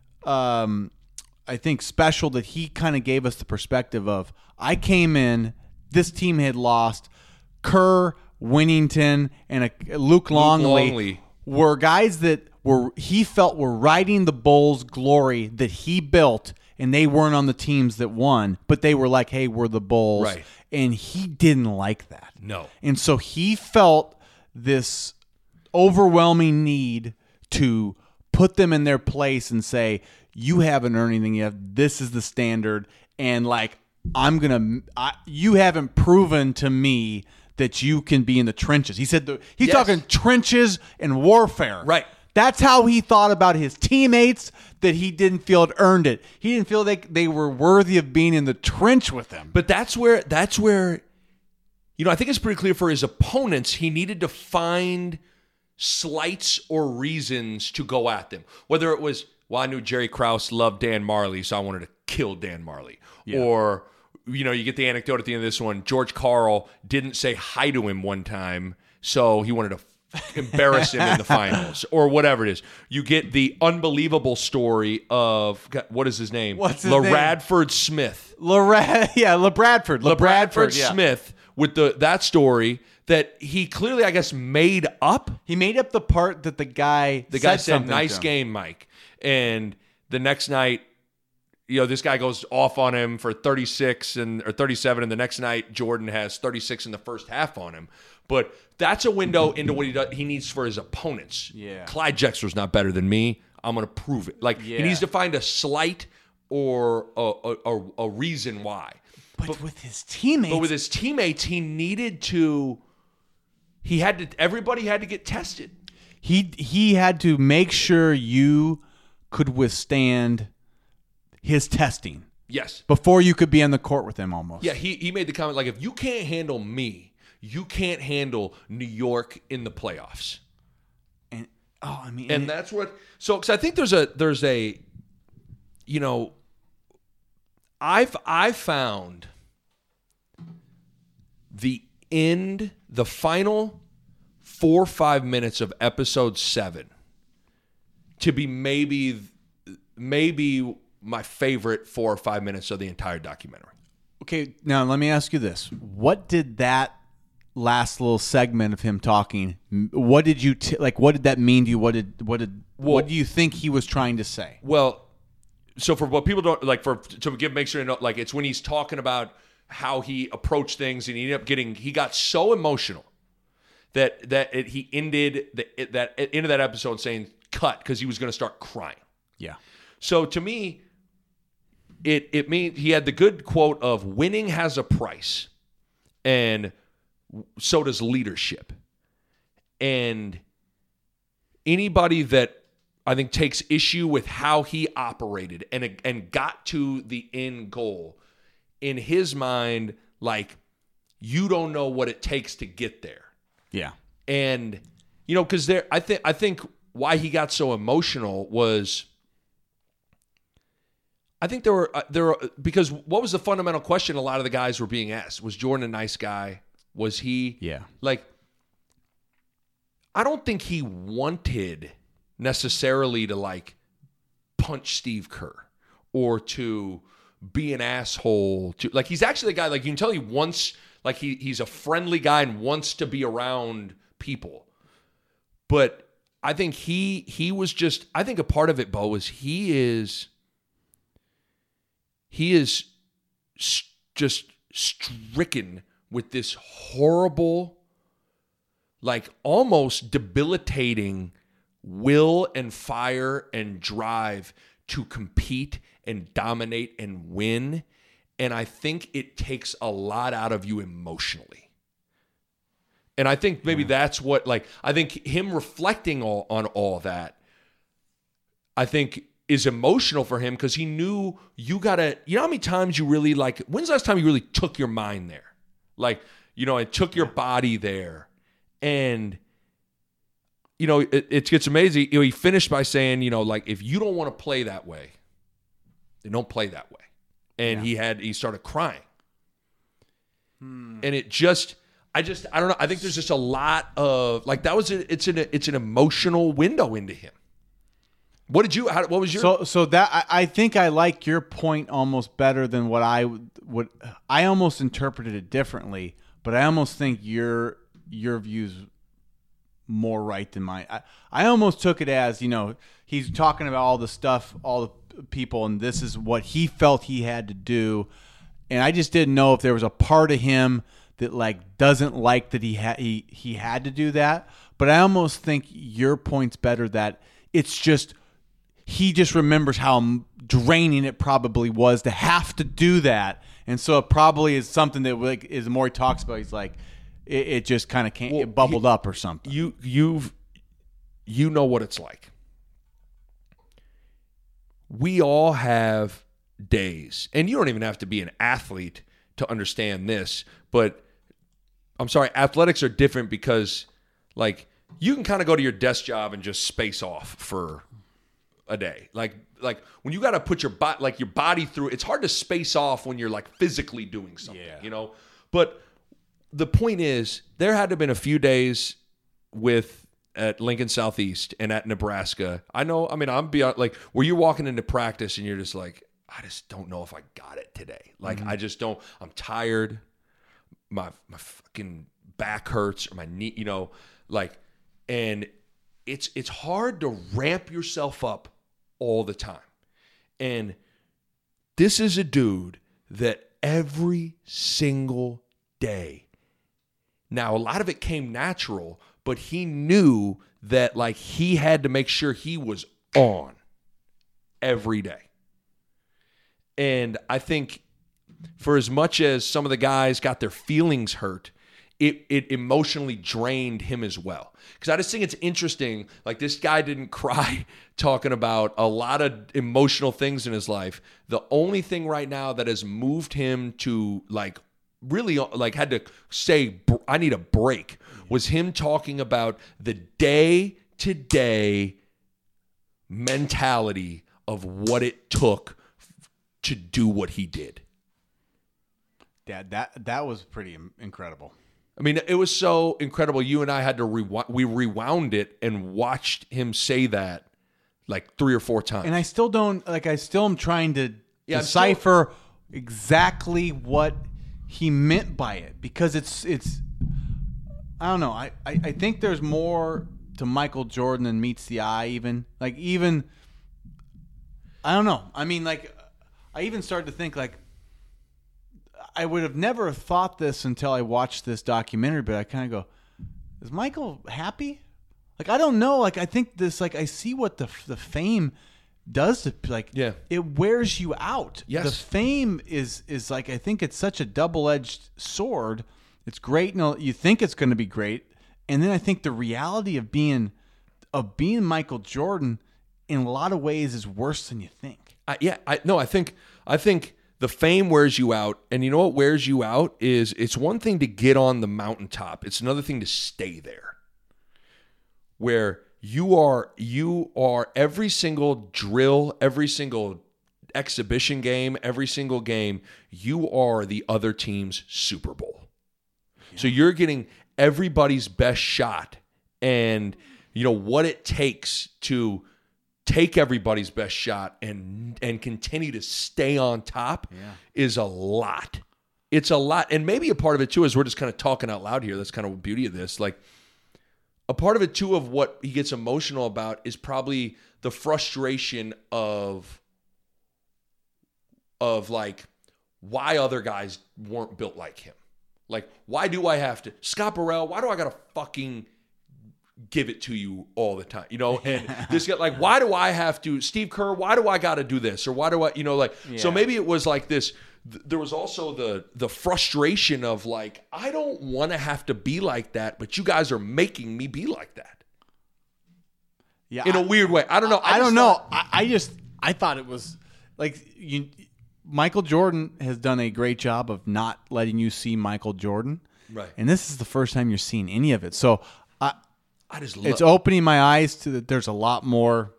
C: um, I think, special that he kind of gave us the perspective of, I came in, this team had lost. Kerr, Winnington, and a, Luke, Longley,
B: Longley
C: were guys that were he felt were riding the Bulls' glory that he built, and they weren't on the teams that won, but they were like, hey, we're the Bulls.
B: Right.
C: And he didn't like that.
B: No.
C: And so he felt this overwhelming need to put them in their place and say, you haven't earned anything yet. This is the standard. And like, I'm going to, you haven't proven to me that you can be in the trenches. He said, the, he's
B: Yes.
C: talking trenches and warfare.
B: Right.
C: That's how he thought about his teammates, that he didn't feel it earned it. He didn't feel like they were worthy of being in the trench with him.
B: But that's where, that's where, you know, I think it's pretty clear for his opponents, he needed to find slights or reasons to go at them. Whether it was, well, I knew Jerry Krause loved Dan Marley, so I wanted to kill Dan Marley. Yeah. Or, you know, you get the anecdote at the end of this one, George Karl didn't say hi to him one time, so he wanted to embarrass him in the finals, or whatever it is. You get the unbelievable story of, what is his name?
C: What's his
B: LaRadford
C: name?
B: Smith.
C: LaRad, yeah, LaBradford.
B: LaBradford
C: LaBradford yeah.
B: Smith with the that story that he clearly, I guess, made up.
C: He made up the part that the guy
B: The guy
C: said,
B: said,
C: something
B: nice
C: to him.
B: game, Mike. And the next night, you know, this guy goes off on him for thirty-six and or thirty-seven, and the next night Jordan has thirty-six in the first half on him. But that's a window into what he does, he needs for his opponents.
C: Yeah.
B: Clyde Drexler's not better than me. I'm going to prove it. Like,
C: Yeah.
B: he needs to find a slight or a, a, a, a reason why.
C: But, but with his teammates,
B: But with his teammates, he needed to. He had to. Everybody had to get tested.
C: he he had to make sure you could withstand his testing
B: Yes.
C: before you could be on the court with him. Almost.
B: Yeah. He he made the comment like, if you can't handle me, you can't handle New York in the playoffs.
C: And oh, I mean,
B: And
C: and
B: that's what. So, because I think there's a there's a, you know, I've I found the end, the final four or five minutes of episode seven to be maybe maybe my favorite four or five minutes of the entire documentary.
C: okay. Now let me ask you this: what did that last little segment of him talking? What did you t- like? What did that mean to you? What did what did
B: Well-
C: what do you think he was trying to say?
B: Well, so for what people don't like, for to give make sure you know, like, it's when he's talking about how he approached things, and he ended up getting he got so emotional that that it, he ended the it, that end of that episode saying cut because he was going to start crying.
C: Yeah.
B: So to me, it it means he had the good quote of winning has a price, and so does leadership. And anybody that I think takes issue with how he operated and and got to the end goal, in his mind, like, you don't know what it takes to get there.
C: Yeah.
B: And you know, because there, I think I think why he got so emotional was, I think there were uh, there were, because what was the fundamental question a lot of the guys were being asked? Was Jordan a nice guy? Was he?
C: Yeah.
B: Like, I don't think he wanted necessarily to like punch Steve Kerr or to be an asshole. To like, he's actually the guy, like, you can tell he wants, like, he he's a friendly guy and wants to be around people. But I think he he was just, I think a part of it, Bo, is he is he is st- just stricken with this horrible, like almost debilitating will and fire and drive to compete and dominate and win. And I think it takes a lot out of you emotionally. And I think maybe yeah. that's what, like, I think him reflecting all, on all that, I think is emotional for him, because he knew you got to, you know how many times you really, like, when's the last time you really took your mind there? Like, you know, it took your body there. And, you know, it, it gets amazing. You know, he finished by saying, you know, like, if you don't want to play that way, then don't play that way. And yeah. he had, he started crying. Hmm. And it just, I just, I don't know. I think there's just a lot of, like, that was, a, it's an, it's an emotional window into him. What did you, how, what was your?
C: So, so that, I, I think I like your point almost better than what I would, would, I almost interpreted it differently, but I almost think your, your views more right than mine. I, I almost took it as, you know, he's talking about all the stuff, all the people, and this is what he felt he had to do. And I just didn't know if there was a part of him that, like, doesn't like that he had he he had to do that. But I almost think your point's better, that it's just he just remembers how draining it probably was to have to do that. And so it probably is something that, like, is the more he talks about, he's like, it, it just kind of came, well, it bubbled he, up or something.
B: You you've you know what it's like. We all have days, and you don't even have to be an athlete to understand this, but I'm sorry, athletics are different because, like, you can kind of go to your desk job and just space off for a day. Like, like when you got to put your body, like your body through, it's hard to space off when you're, like, physically doing something, yeah. you know? But the point is, there had to have been a few days with at Lincoln Southeast and at Nebraska. I know, I mean, I'm beyond, like, where you're walking into practice and you're just like, I just don't know if I got it today. Like, mm-hmm. I just don't, I'm tired. My, my fucking back hurts, or my knee, you know, like, and it's, it's hard to ramp yourself up all the time. And this is a dude that every single day, now a lot of it came natural, but he knew that, like, he had to make sure he was on every day. And I think for as much as some of the guys got their feelings hurt, it it emotionally drained him as well. Because I just think it's interesting, like, this guy didn't cry talking about a lot of emotional things in his life. The only thing right now that has moved him to, like, really, like, had to say, I need a break, was him talking about the day-to-day mentality of what it took to do what he did.
C: Yeah, that that was pretty incredible.
B: I mean, it was so incredible. You and I had to rewind, we rewound it and watched him say that like three or four times.
C: And I still don't, like, I still am trying to
B: yeah,
C: decipher still, exactly what he meant by it, because it's, it's, I don't know. I, I, I think there's more to Michael Jordan than meets the eye, even. Like, even, I don't know. I mean, like, I even started to think, like, I would have never thought this until I watched this documentary, but I kind of go, is Michael happy? Like, I don't know. Like, I think this, like, I see what the the fame does to, like,
B: yeah.
C: it wears you out.
B: Yes.
C: The fame is, is like, I think it's such a double-edged sword. It's great. No, you think it's going to be great. And then I think the reality of being, of being Michael Jordan in a lot of ways is worse than you think.
B: I, yeah. I no, I think, I think, the fame wears you out, and you know what wears you out is it's one thing to get on the mountaintop. It's another thing to stay there. Where you are you are every single drill, every single exhibition game, every single game, you are the other team's Super Bowl. Yeah. So you're getting everybody's best shot, and you know what it takes to take everybody's best shot and and continue to stay on top
C: yeah.
B: is a lot. It's a lot. And maybe a part of it too is we're just kind of talking out loud here. That's kind of the beauty of this. Like a part of it too of what he gets emotional about is probably the frustration of of like why other guys weren't built like him. Like, why do I have to Scott Burrell, why do I gotta fucking give it to you all the time, you know, and this get like, why do I have to, Steve Kerr, why do I got to do this? Or why do I, you know, like, yeah. So maybe it was like this, th- there was also the, the frustration of like, I don't want to have to be like that, but you guys are making me be like that.
C: Yeah.
B: In
C: I,
B: a weird way. I don't know.
C: I,
B: I,
C: I don't
B: thought,
C: know. I, I just, I thought it was like you, Michael Jordan has done a great job of not letting you see Michael Jordan.
B: Right.
C: And this is the first time you're seeing any of it. So I,
B: I just
C: it's
B: love-
C: opening my eyes to that there's a lot more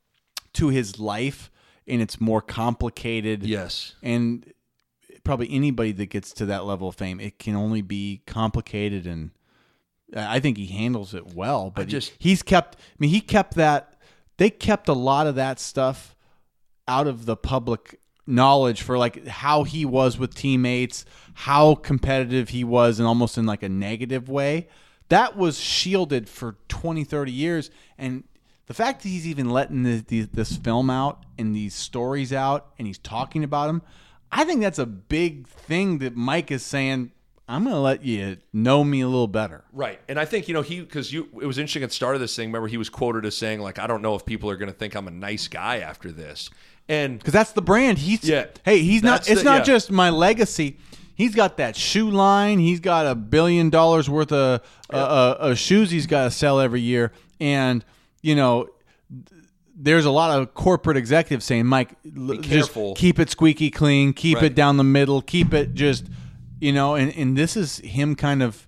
C: to his life, and it's more complicated.
B: Yes.
C: And probably anybody that gets to that level of fame, it can only be complicated, and I think he handles it well. But
B: I just,
C: he, he's kept, I mean, he kept that, they kept a lot of that stuff out of the public knowledge for like how he was with teammates, how competitive he was, and almost in like a negative way. That was shielded for twenty, thirty years. And the fact that he's even letting the, the, this film out and these stories out and he's talking about them, I think that's a big thing that Mike is saying, I'm going to let you know me a little better.
B: Right. And I think, you know, he, because you, it was interesting at the start of this thing. Remember, he was quoted as saying, like, I don't know if people are going to think I'm a nice guy after this. And
C: because that's the brand. He's,
B: yeah,
C: hey, he's not, it's
B: the,
C: not
B: yeah.
C: just my legacy. He's got that shoe line. He's got a billion dollars worth of, uh, uh, of shoes he's got to sell every year. And, you know, there's a lot of corporate executives saying, Mike,
B: Be
C: just
B: careful.
C: keep it squeaky clean, keep
B: Right.
C: it down the middle, keep it just, you know, and, and this is him kind of,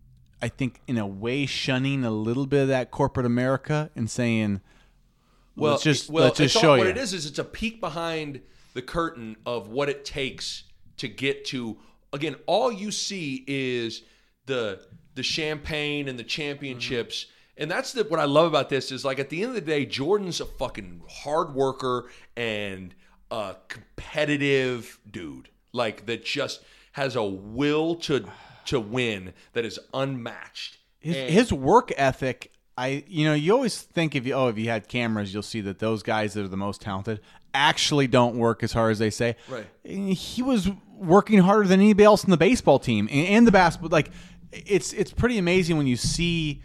C: I think, in a way, shunning a little bit of that corporate America and saying,
B: well,
C: let's just,
B: well,
C: let's just
B: it's
C: show
B: all,
C: you.
B: What it is is it's a peek behind the curtain of what it takes to get to. Again, all you see is the the champagne and the championships. Mm-hmm. And that's the, what I love about this is, like, at the end of the day, Jordan's a fucking hard worker and a competitive dude. Like, that just has a will to to win that is unmatched.
C: His,
B: And-
C: his work ethic, I you know, you always think if you oh if you had cameras, you'll see that those guys that are the most talented actually don't work as hard as they say.
B: Right.
C: And he was working harder than anybody else in the baseball team and, and the basketball. Like, it's it's pretty amazing when you see,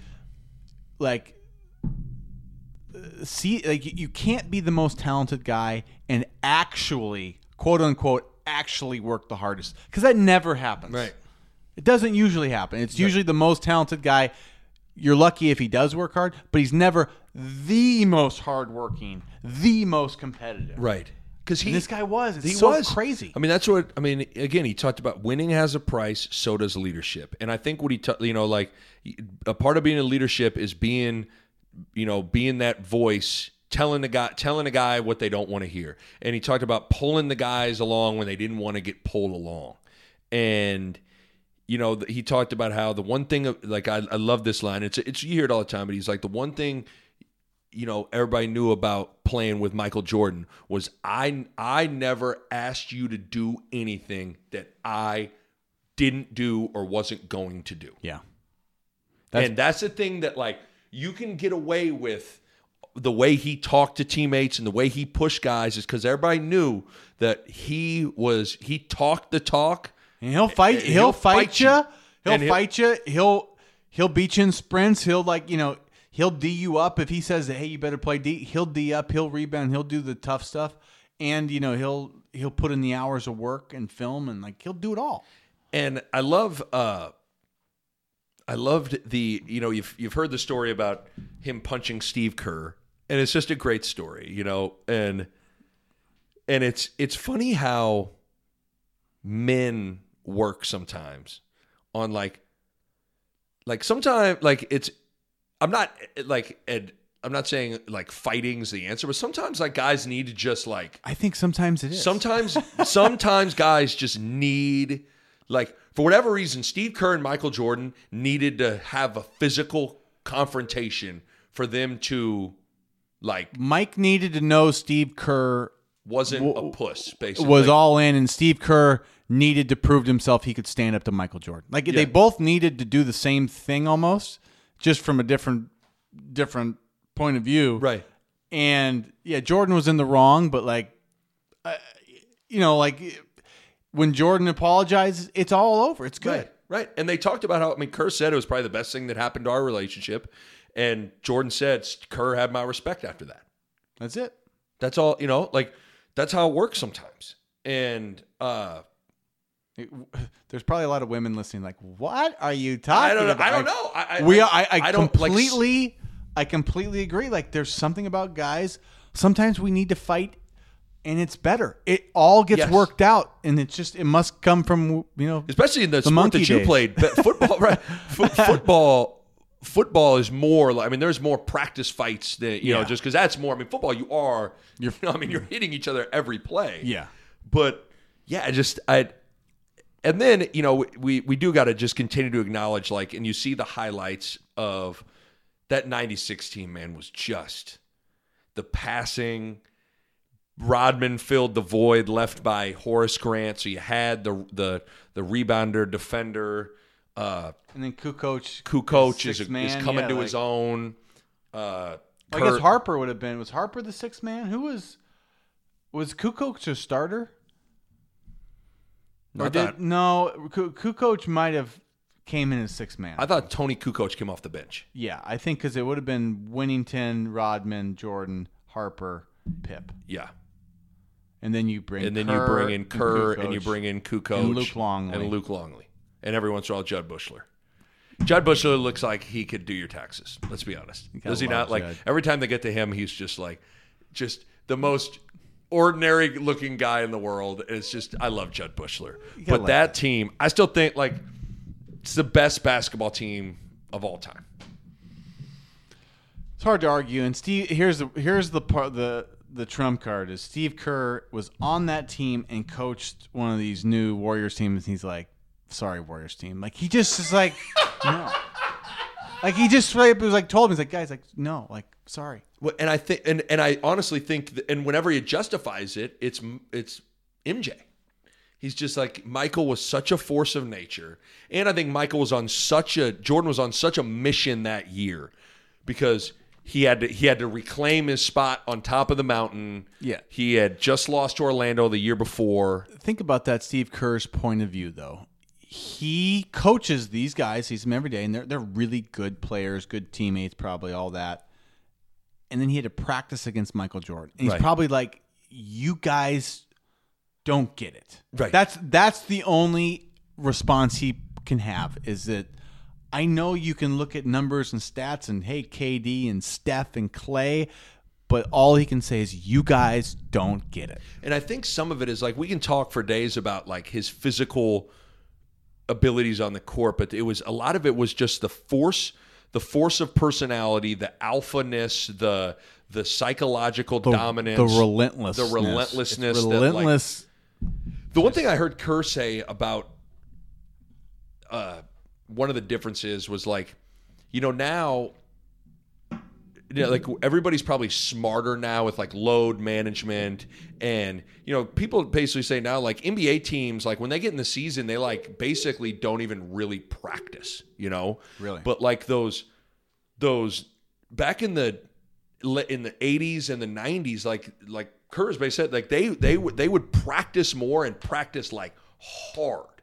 C: like, see like you can't be the most talented guy and actually, quote unquote, actually work the hardest, because that never happens.
B: Right.
C: It doesn't usually happen. It's usually the most talented guy. You're lucky if he does work hard, but he's never the most hardworking, the most competitive.
B: Right. Because he
C: And this guy was. It's
B: he
C: so
B: was
C: crazy.
B: I mean, that's what I mean. Again, he talked about winning has a price. So does leadership. And I think what he, ta- you know, like a part of being in leadership is being, you know, being that voice, telling the guy, telling the guy what they don't want to hear. And he talked about pulling the guys along when they didn't want to get pulled along. And you know, he talked about how the one thing, like, I, I love this line. It's it's you hear it all the time, but he's like, the one thing, you know, everybody knew about playing with Michael Jordan was I I never asked you to do anything that I didn't do or wasn't going to do.
C: Yeah.
B: That's, and that's the thing that, like, you can get away with the way he talked to teammates and the way he pushed guys is because everybody knew that he was, he talked the talk,
C: And he'll fight.
B: And
C: he'll,
B: he'll
C: fight,
B: fight
C: you.
B: you.
C: He'll
B: And he'll-
C: fight you. He'll he'll beat you in sprints. He'll like you know he'll D you up if he says that, hey, you better play D. He'll D up. He'll rebound. He'll do the tough stuff, and you know he'll he'll put in the hours of work and film and like he'll do it all.
B: And I love, uh, I loved the, you know, you've you've heard the story about him punching Steve Kerr, and it's just a great story, you know, and and it's it's funny how men work sometimes on like, like sometimes like it's, I'm not like Ed. I'm not saying like fighting's the answer, but sometimes like guys need to just like.
C: I think sometimes it is.
B: Sometimes, sometimes guys just need, like, for whatever reason, Steve Kerr and Michael Jordan needed to have a physical confrontation for them to, like,
C: Mike needed to know Steve Kerr
B: wasn't a puss, basically.
C: was all in, and Steve Kerr needed to prove to himself he could stand up to Michael Jordan. Like they both needed to do the same thing almost, just from a different, different point of view.
B: Right.
C: And yeah, Jordan was in the wrong, but like, uh, you know, like when Jordan apologizes, it's all over. It's good.
B: Right, right. And they talked about how, I mean, Kerr said it was probably the best thing that happened to our relationship. And Jordan said, Kerr had my respect after that.
C: That's it.
B: That's all, you know, like, that's how it works sometimes. And, uh,
C: It- there's probably a lot of women listening like, what are you talking
B: I don't know.
C: about?
B: I don't know. I, I,
C: we are, I, I,
B: I don't like-
C: completely, I completely agree. Like there's something about guys. Sometimes we need to fight and it's better. It all gets
B: Yes.
C: worked out and it's just, it must come from, you know,
B: especially in the,
C: the
B: sport
C: monkey
B: that you
C: days.
B: played, but football, right? Fo- football, football is more. like- I mean, there's more practice fights than you know,
C: Yeah.
B: just because that's more. I mean, football, you are. You're. You know, I mean, you're hitting each other every play.
C: Yeah.
B: But yeah, I just I. And then you know we we do got to just continue to acknowledge like, and you see the highlights of that ninety-six team. Man, was just the passing. Rodman filled the void left by Horace Grant. So you had the the the rebounder, defender. Uh,
C: and then Kukoc,
B: Kukoc is,
C: sixth
B: is
C: man,
B: coming
C: yeah,
B: to
C: like-
B: his own. Uh,
C: I guess
B: Kurt-
C: Harper would have been. Was Harper the sixth man? Who was? Was Kukoc a starter?
B: I
C: Or did,
B: thought-
C: no, Ku- Kukoc might have came in as sixth man.
B: I thought Tony Kukoc came off the bench.
C: yeah, I think because it would have been Winnington, Rodman, Jordan, Harper, Pip,
B: Yeah.
C: and then you bring
B: And then
C: Kerr
B: you bring in Kerr and,
C: Kukoc.
B: you bring in Kukoc
C: and Luke Longley.
B: and Luke Longley. And every once in a while, Judd Bushler. Judd Bushler looks like he could do your taxes. Let's be honest.
C: gotta
B: Does he
C: love
B: not? Like
C: Judd.
B: every time they get to him, he's just like, just the most ordinary looking guy in the world. It's just, I love Judd Bushler.
C: gotta
B: But
C: like
B: that
C: that.
B: team, I still think like it's the best basketball team of all time.
C: It's hard to argue. And Steve, here's the here's the part the the trump card is Steve Kerr was on that team and coached one of these new Warriors teams. And he's like, sorry, Warriors team. Like he just is like, no. Like he just straight up was like told me, he's like, guys, like no, like sorry.
B: Well, and I think, and, and I honestly think, that, and whenever he justifies it, it's it's M J. He's just like, Michael was such a force of nature, and I think Michael was on such a Jordan was on such a mission that year because he had to he had to reclaim his spot on top of the mountain.
C: Yeah.
B: he had just lost to Orlando the year before.
C: Think about that Steve Kerr's point of view, though. He coaches these guys. He's them every day, and they're they're really good players, good teammates, probably all that. And then he had to practice against Michael Jordan. And he's
B: Right.
C: probably like, "You guys don't get it."
B: Right.
C: That's that's the only response he can have is that I know you can look at numbers and stats and hey, K D and Steph and Clay, but all he can say is you guys don't get it.
B: And I think some of it is like we can talk for days about like his physical abilities on the court, but it was a lot of it was just the force, the force of personality, the alphaness, the the psychological dominance,
C: the relentlessness,
B: the relentlessness,
C: It's
B: that, like-
C: relentless.
B: The one thing I heard Kerr say about uh, one of the differences was like, you know, now, you know, like everybody's probably smarter now with like load management, and you know, people basically say now like N B A teams, like when they get in the season, they like basically don't even really practice, you know,
C: Really?
B: But like those those back in the in the eighties and the nineties, like like Kerr's basically said, like they they would they would practice more and practice like hard.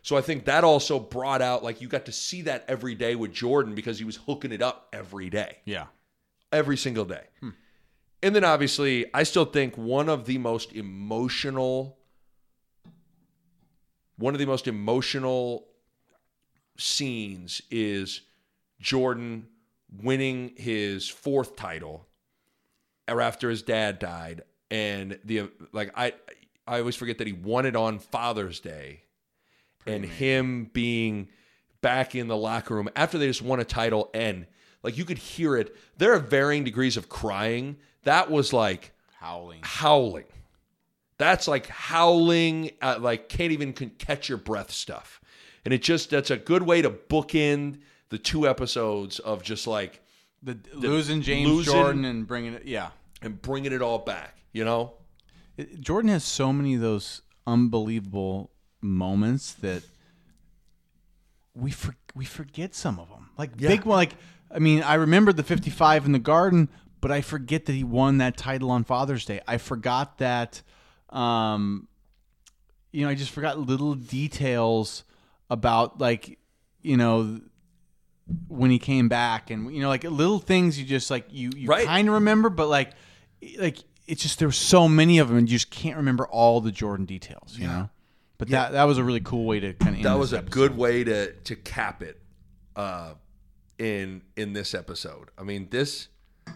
B: So I think that also brought out, like, you got to see that every day with Jordan because he was hooking it up every day.
C: Yeah.
B: Every single day. Hmm. And then obviously, I still think one of the most emotional, one of the most emotional scenes is Jordan winning his fourth title or after his dad died. And the like I I always forget that he won it on Father's Day. Pretty and amazing. Him being back in the locker room after they just won a title, and like you could hear it. There are varying degrees of crying. That was like
C: howling.
B: Howling. That's like howling, uh, like can't even catch your breath stuff. And it just, that's a good way to bookend the two episodes of just like
C: the, the losing James losing, Jordan and bringing it, yeah,
B: and bringing it all back. You know,
C: it, Jordan has so many of those unbelievable moments that we for, we forget some of them. Like yeah. big one, like I mean, I remember the fifty-five in the Garden, but I forget that he won that title on Father's Day. I forgot that. Um, you know, I just forgot little details about, like, you know, when he came back, and you know, like little things you just like you you
B: right.
C: kind of remember, but like like it's just there were so many of them, and you just can't remember all the Jordan details, you yeah. know. But yeah. that that was a really cool way to kind of.
B: That was a
C: episode.
B: good way to to cap it, uh, in in this episode. I mean this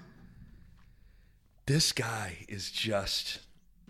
B: this guy is just.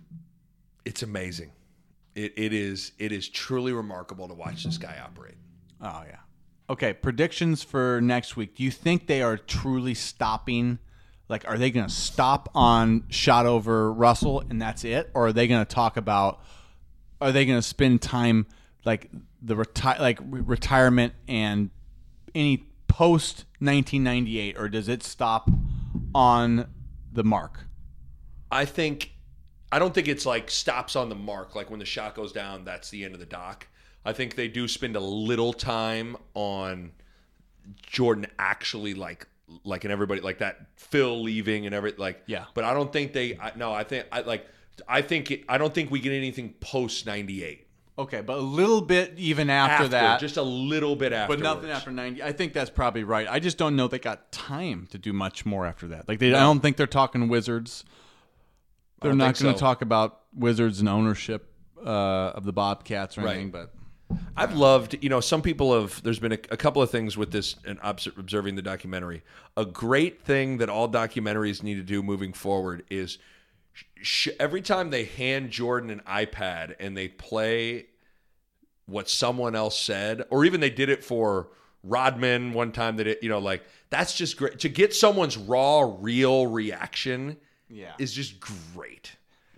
B: It's amazing. It it is it is truly remarkable to watch this guy operate.
C: Oh yeah. Okay, predictions for next week. Do you think they are truly stopping? Like, are they going to stop on shot over Russell and that's it, or are they going to talk about? Are they going to spend time like the reti- like re- retirement and any post nineteen ninety-eight, or does it stop on the mark?
B: I think. I don't think it's like stops on the mark, like when the shot goes down, that's the end of the doc. I think they do spend a little time on Jordan actually like like and everybody like that Phil leaving and every like
C: yeah.
B: But I don't think they I, no I think I like I think it, I don't think we get anything post ninety-eight.
C: Okay, but a little bit even after,
B: after
C: that,
B: just a little bit after,
C: but nothing after ninety. I think that's probably right. I just don't know they got time to do much more after that. Like they, no. I don't think they're talking Wizards. They're not going to so. talk about Wizards and ownership uh, of the Bobcats or anything,
B: right.
C: but
B: I've loved, you know, some people have, there's been a, a couple of things with this and observing the documentary. A great thing that all documentaries need to do moving forward is sh- every time they hand Jordan an iPad and they play what someone else said, or even they did it for Rodman one time that it, you know, like that's just great to get someone's raw, real reaction.
C: Yeah,
B: is just great.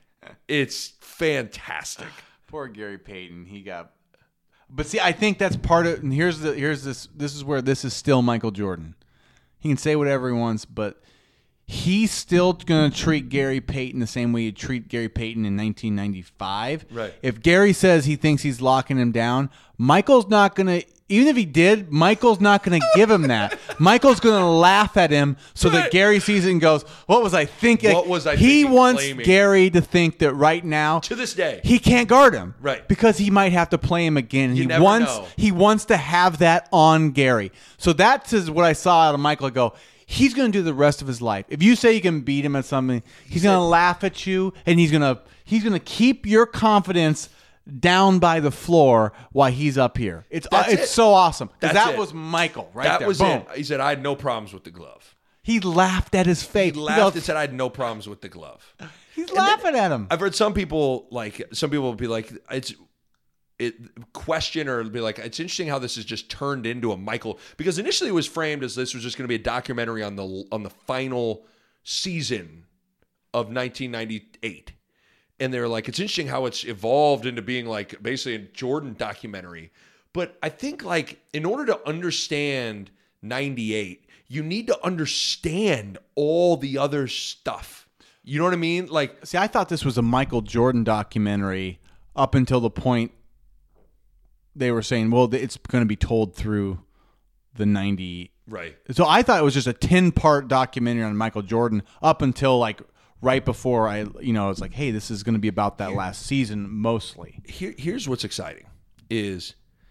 B: It's fantastic.
C: Poor Gary Payton, he got. But see, I think that's part of. And here's the here's this. This is where this is still Michael Jordan. He can say whatever he wants, but he's still going to treat Gary Payton the same way you treat Gary Payton in nineteen ninety-five.
B: Right.
C: If Gary says he thinks he's locking him down, Michael's not going to. Even if he did, Michael's not going to give him that. Michael's going to laugh at him so right. that Gary sees it and goes, "What was I thinking?"
B: What was I
C: he
B: thinking?
C: wants
B: Claiming.
C: Gary to think that right now,
B: to this day,
C: he can't guard him,
B: right?
C: Because he might have to play him again.
B: You
C: he
B: never
C: wants
B: know.
C: he wants to have that on Gary. So that is what I saw out of Michael. I go, he's going to do the rest of his life. If you say you can beat him at something, he's going to laugh at you, and he's going to he's going to keep your confidence down by the floor while he's up here. It's uh, it's
B: it.
C: so awesome because that
B: it.
C: was Michael right
B: that
C: there.
B: was
C: Boom.
B: it. He said, "I had no problems with the glove."
C: He laughed at his face.
B: He laughed he goes, and said, "I had no problems with the glove."
C: He's
B: and
C: laughing
B: then,
C: at him.
B: I've heard some people like some people will be like, "It's." It question or be like, it's interesting how this has just turned into a Michael, because initially it was framed as this was just going to be a documentary on the on the final season of nineteen ninety-eight. And they're like, it's interesting how it's evolved into being like basically a Jordan documentary. But I think like in order to understand ninety-eight, you need to understand all the other stuff. You know what I mean? Like,
C: see, I thought this was a Michael Jordan documentary up until the point they were saying, well, it's going to be told through the ninety.
B: Right.
C: So I thought it was just a ten-part documentary on Michael Jordan up until like right before I, you know, I was like, hey, this is going to be about that Here, last season mostly.
B: Here, here's what's exciting is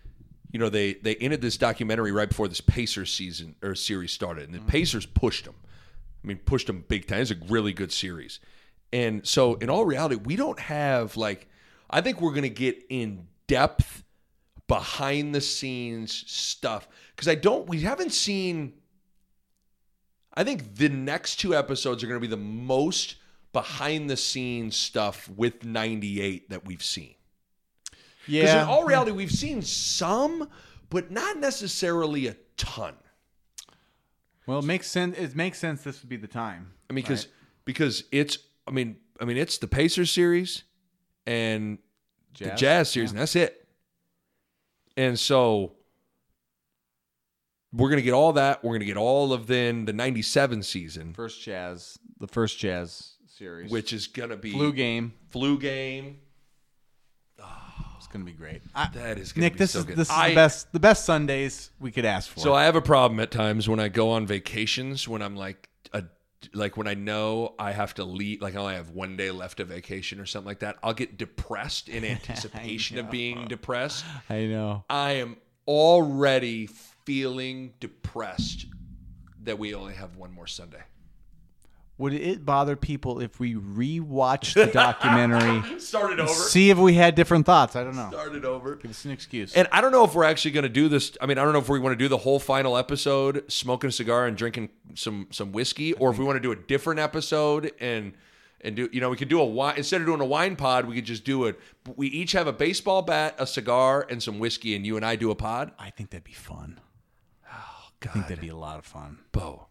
B: you know, they they ended this documentary right before this Pacers season or series started, and the Pacers pushed them. I mean, pushed them big time. It's a really good series. And so, in all reality, we don't have, like, I think we're going to get in depth, behind the scenes stuff. Because I don't, we haven't seen, I think the next two episodes are going to be the most behind the scenes stuff with ninety-eight that we've seen.
C: Yeah.
B: Because in all reality, we've seen some, but not necessarily a ton.
C: Well, it makes sense. It makes sense. This would be the time.
B: I mean, because
C: right?
B: because it's. I mean, I mean, it's the Pacers series and
C: Jazz?
B: the Jazz series,
C: Yeah.
B: and that's it. And so we're gonna get all that. We're gonna get all of then the ninety-seven season,
C: First Jazz, the first Jazz series,
B: which is gonna be
C: flu game.
B: Flu game.
C: It's gonna be great. I,
B: That is gonna
C: Nick,
B: be
C: this
B: so
C: is
B: good.
C: this is
B: I-
C: the best the best Sundays we could ask for.
B: So I have a problem at times when I go on vacations when I'm like a like when I know I have to leave, like I only have one day left of vacation or something like that. I'll get depressed in anticipation of being depressed.
C: I know.
B: I am already feeling depressed that we only have one more Sunday.
C: Would it bother people if we rewatched the documentary,
B: Start it over.
C: see if we had different thoughts? I don't know.
B: Start it over.
C: Give us an excuse.
B: And I don't know if we're actually going to do this. I mean, I don't know if we want to do the whole final episode smoking a cigar and drinking some some whiskey, or if we want to do a different episode and and do, you know, we could do a wine instead of doing a wine pod. We could just do it. We each have a baseball bat, a cigar, and some whiskey, and you and I do a pod.
C: I think that'd be fun.
B: Oh
C: I think that'd be a lot of fun.
B: Bo.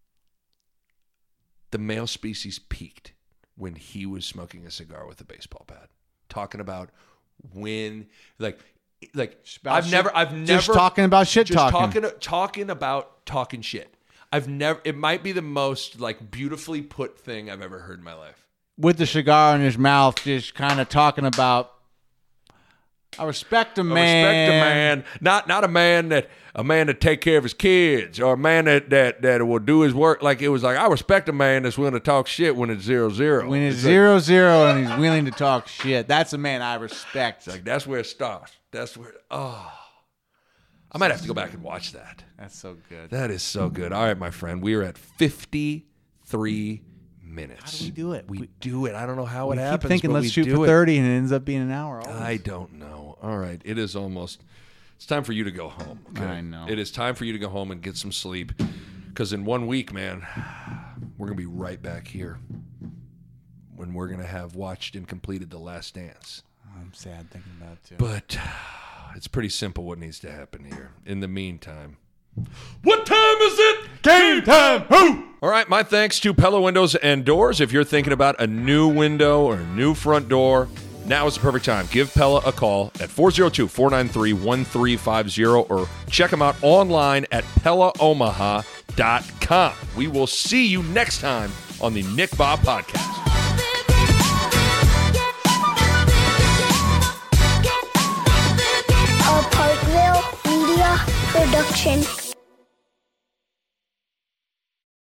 B: The male species peaked when he was smoking a cigar with a baseball bat, talking about when, like, like
C: About
B: I've
C: shit-
B: never, I've never
C: just talking about shit
B: just
C: talking.
B: talking, talking about talking shit. I've never. It might be the most like beautifully put thing I've ever heard in my life.
C: With the cigar in his mouth, just kind of talking about. I respect a
B: I
C: man.
B: respect a man, not not a man that a man that take care of his kids, or a man that that that will do his work. Like it was like I respect a man that's willing to talk shit when it's zero zero.
C: When it's,
B: It's
C: zero zero and he's willing to talk shit, that's a man I respect.
B: Like, like that's where it starts. That's where. Oh, I might have to go back and watch that.
C: That's so good.
B: That is so good. All right, my friend, we are at fifty-three minutes.
C: How do we do it?
B: We,
C: We-
B: do it. I don't know how
C: we
B: it
C: keep
B: happens.
C: thinking
B: but
C: let's
B: we
C: shoot
B: do
C: for
B: it.
C: thirty, and it ends up being an hour. always.
B: I don't know. All right. It is almost, it's time for you to go home. Okay?
C: I know.
B: It is time for you to go home and get some sleep. Because in one week, man, we're going to be right back here when we're going to have watched and completed The Last Dance.
C: I'm sad thinking about it too.
B: But it's pretty simple what needs to happen here. In the meantime, what time is it?
C: Game time! Who?
B: All right, my thanks to Pella Windows and Doors. If you're thinking about a new window or a new front door, now is the perfect time. Give Pella a call at four oh two, four nine three, one three five zero or check them out online at pella omaha dot com. We will see you next time on the Nick Bob Podcast.
D: A Parkville Media Production.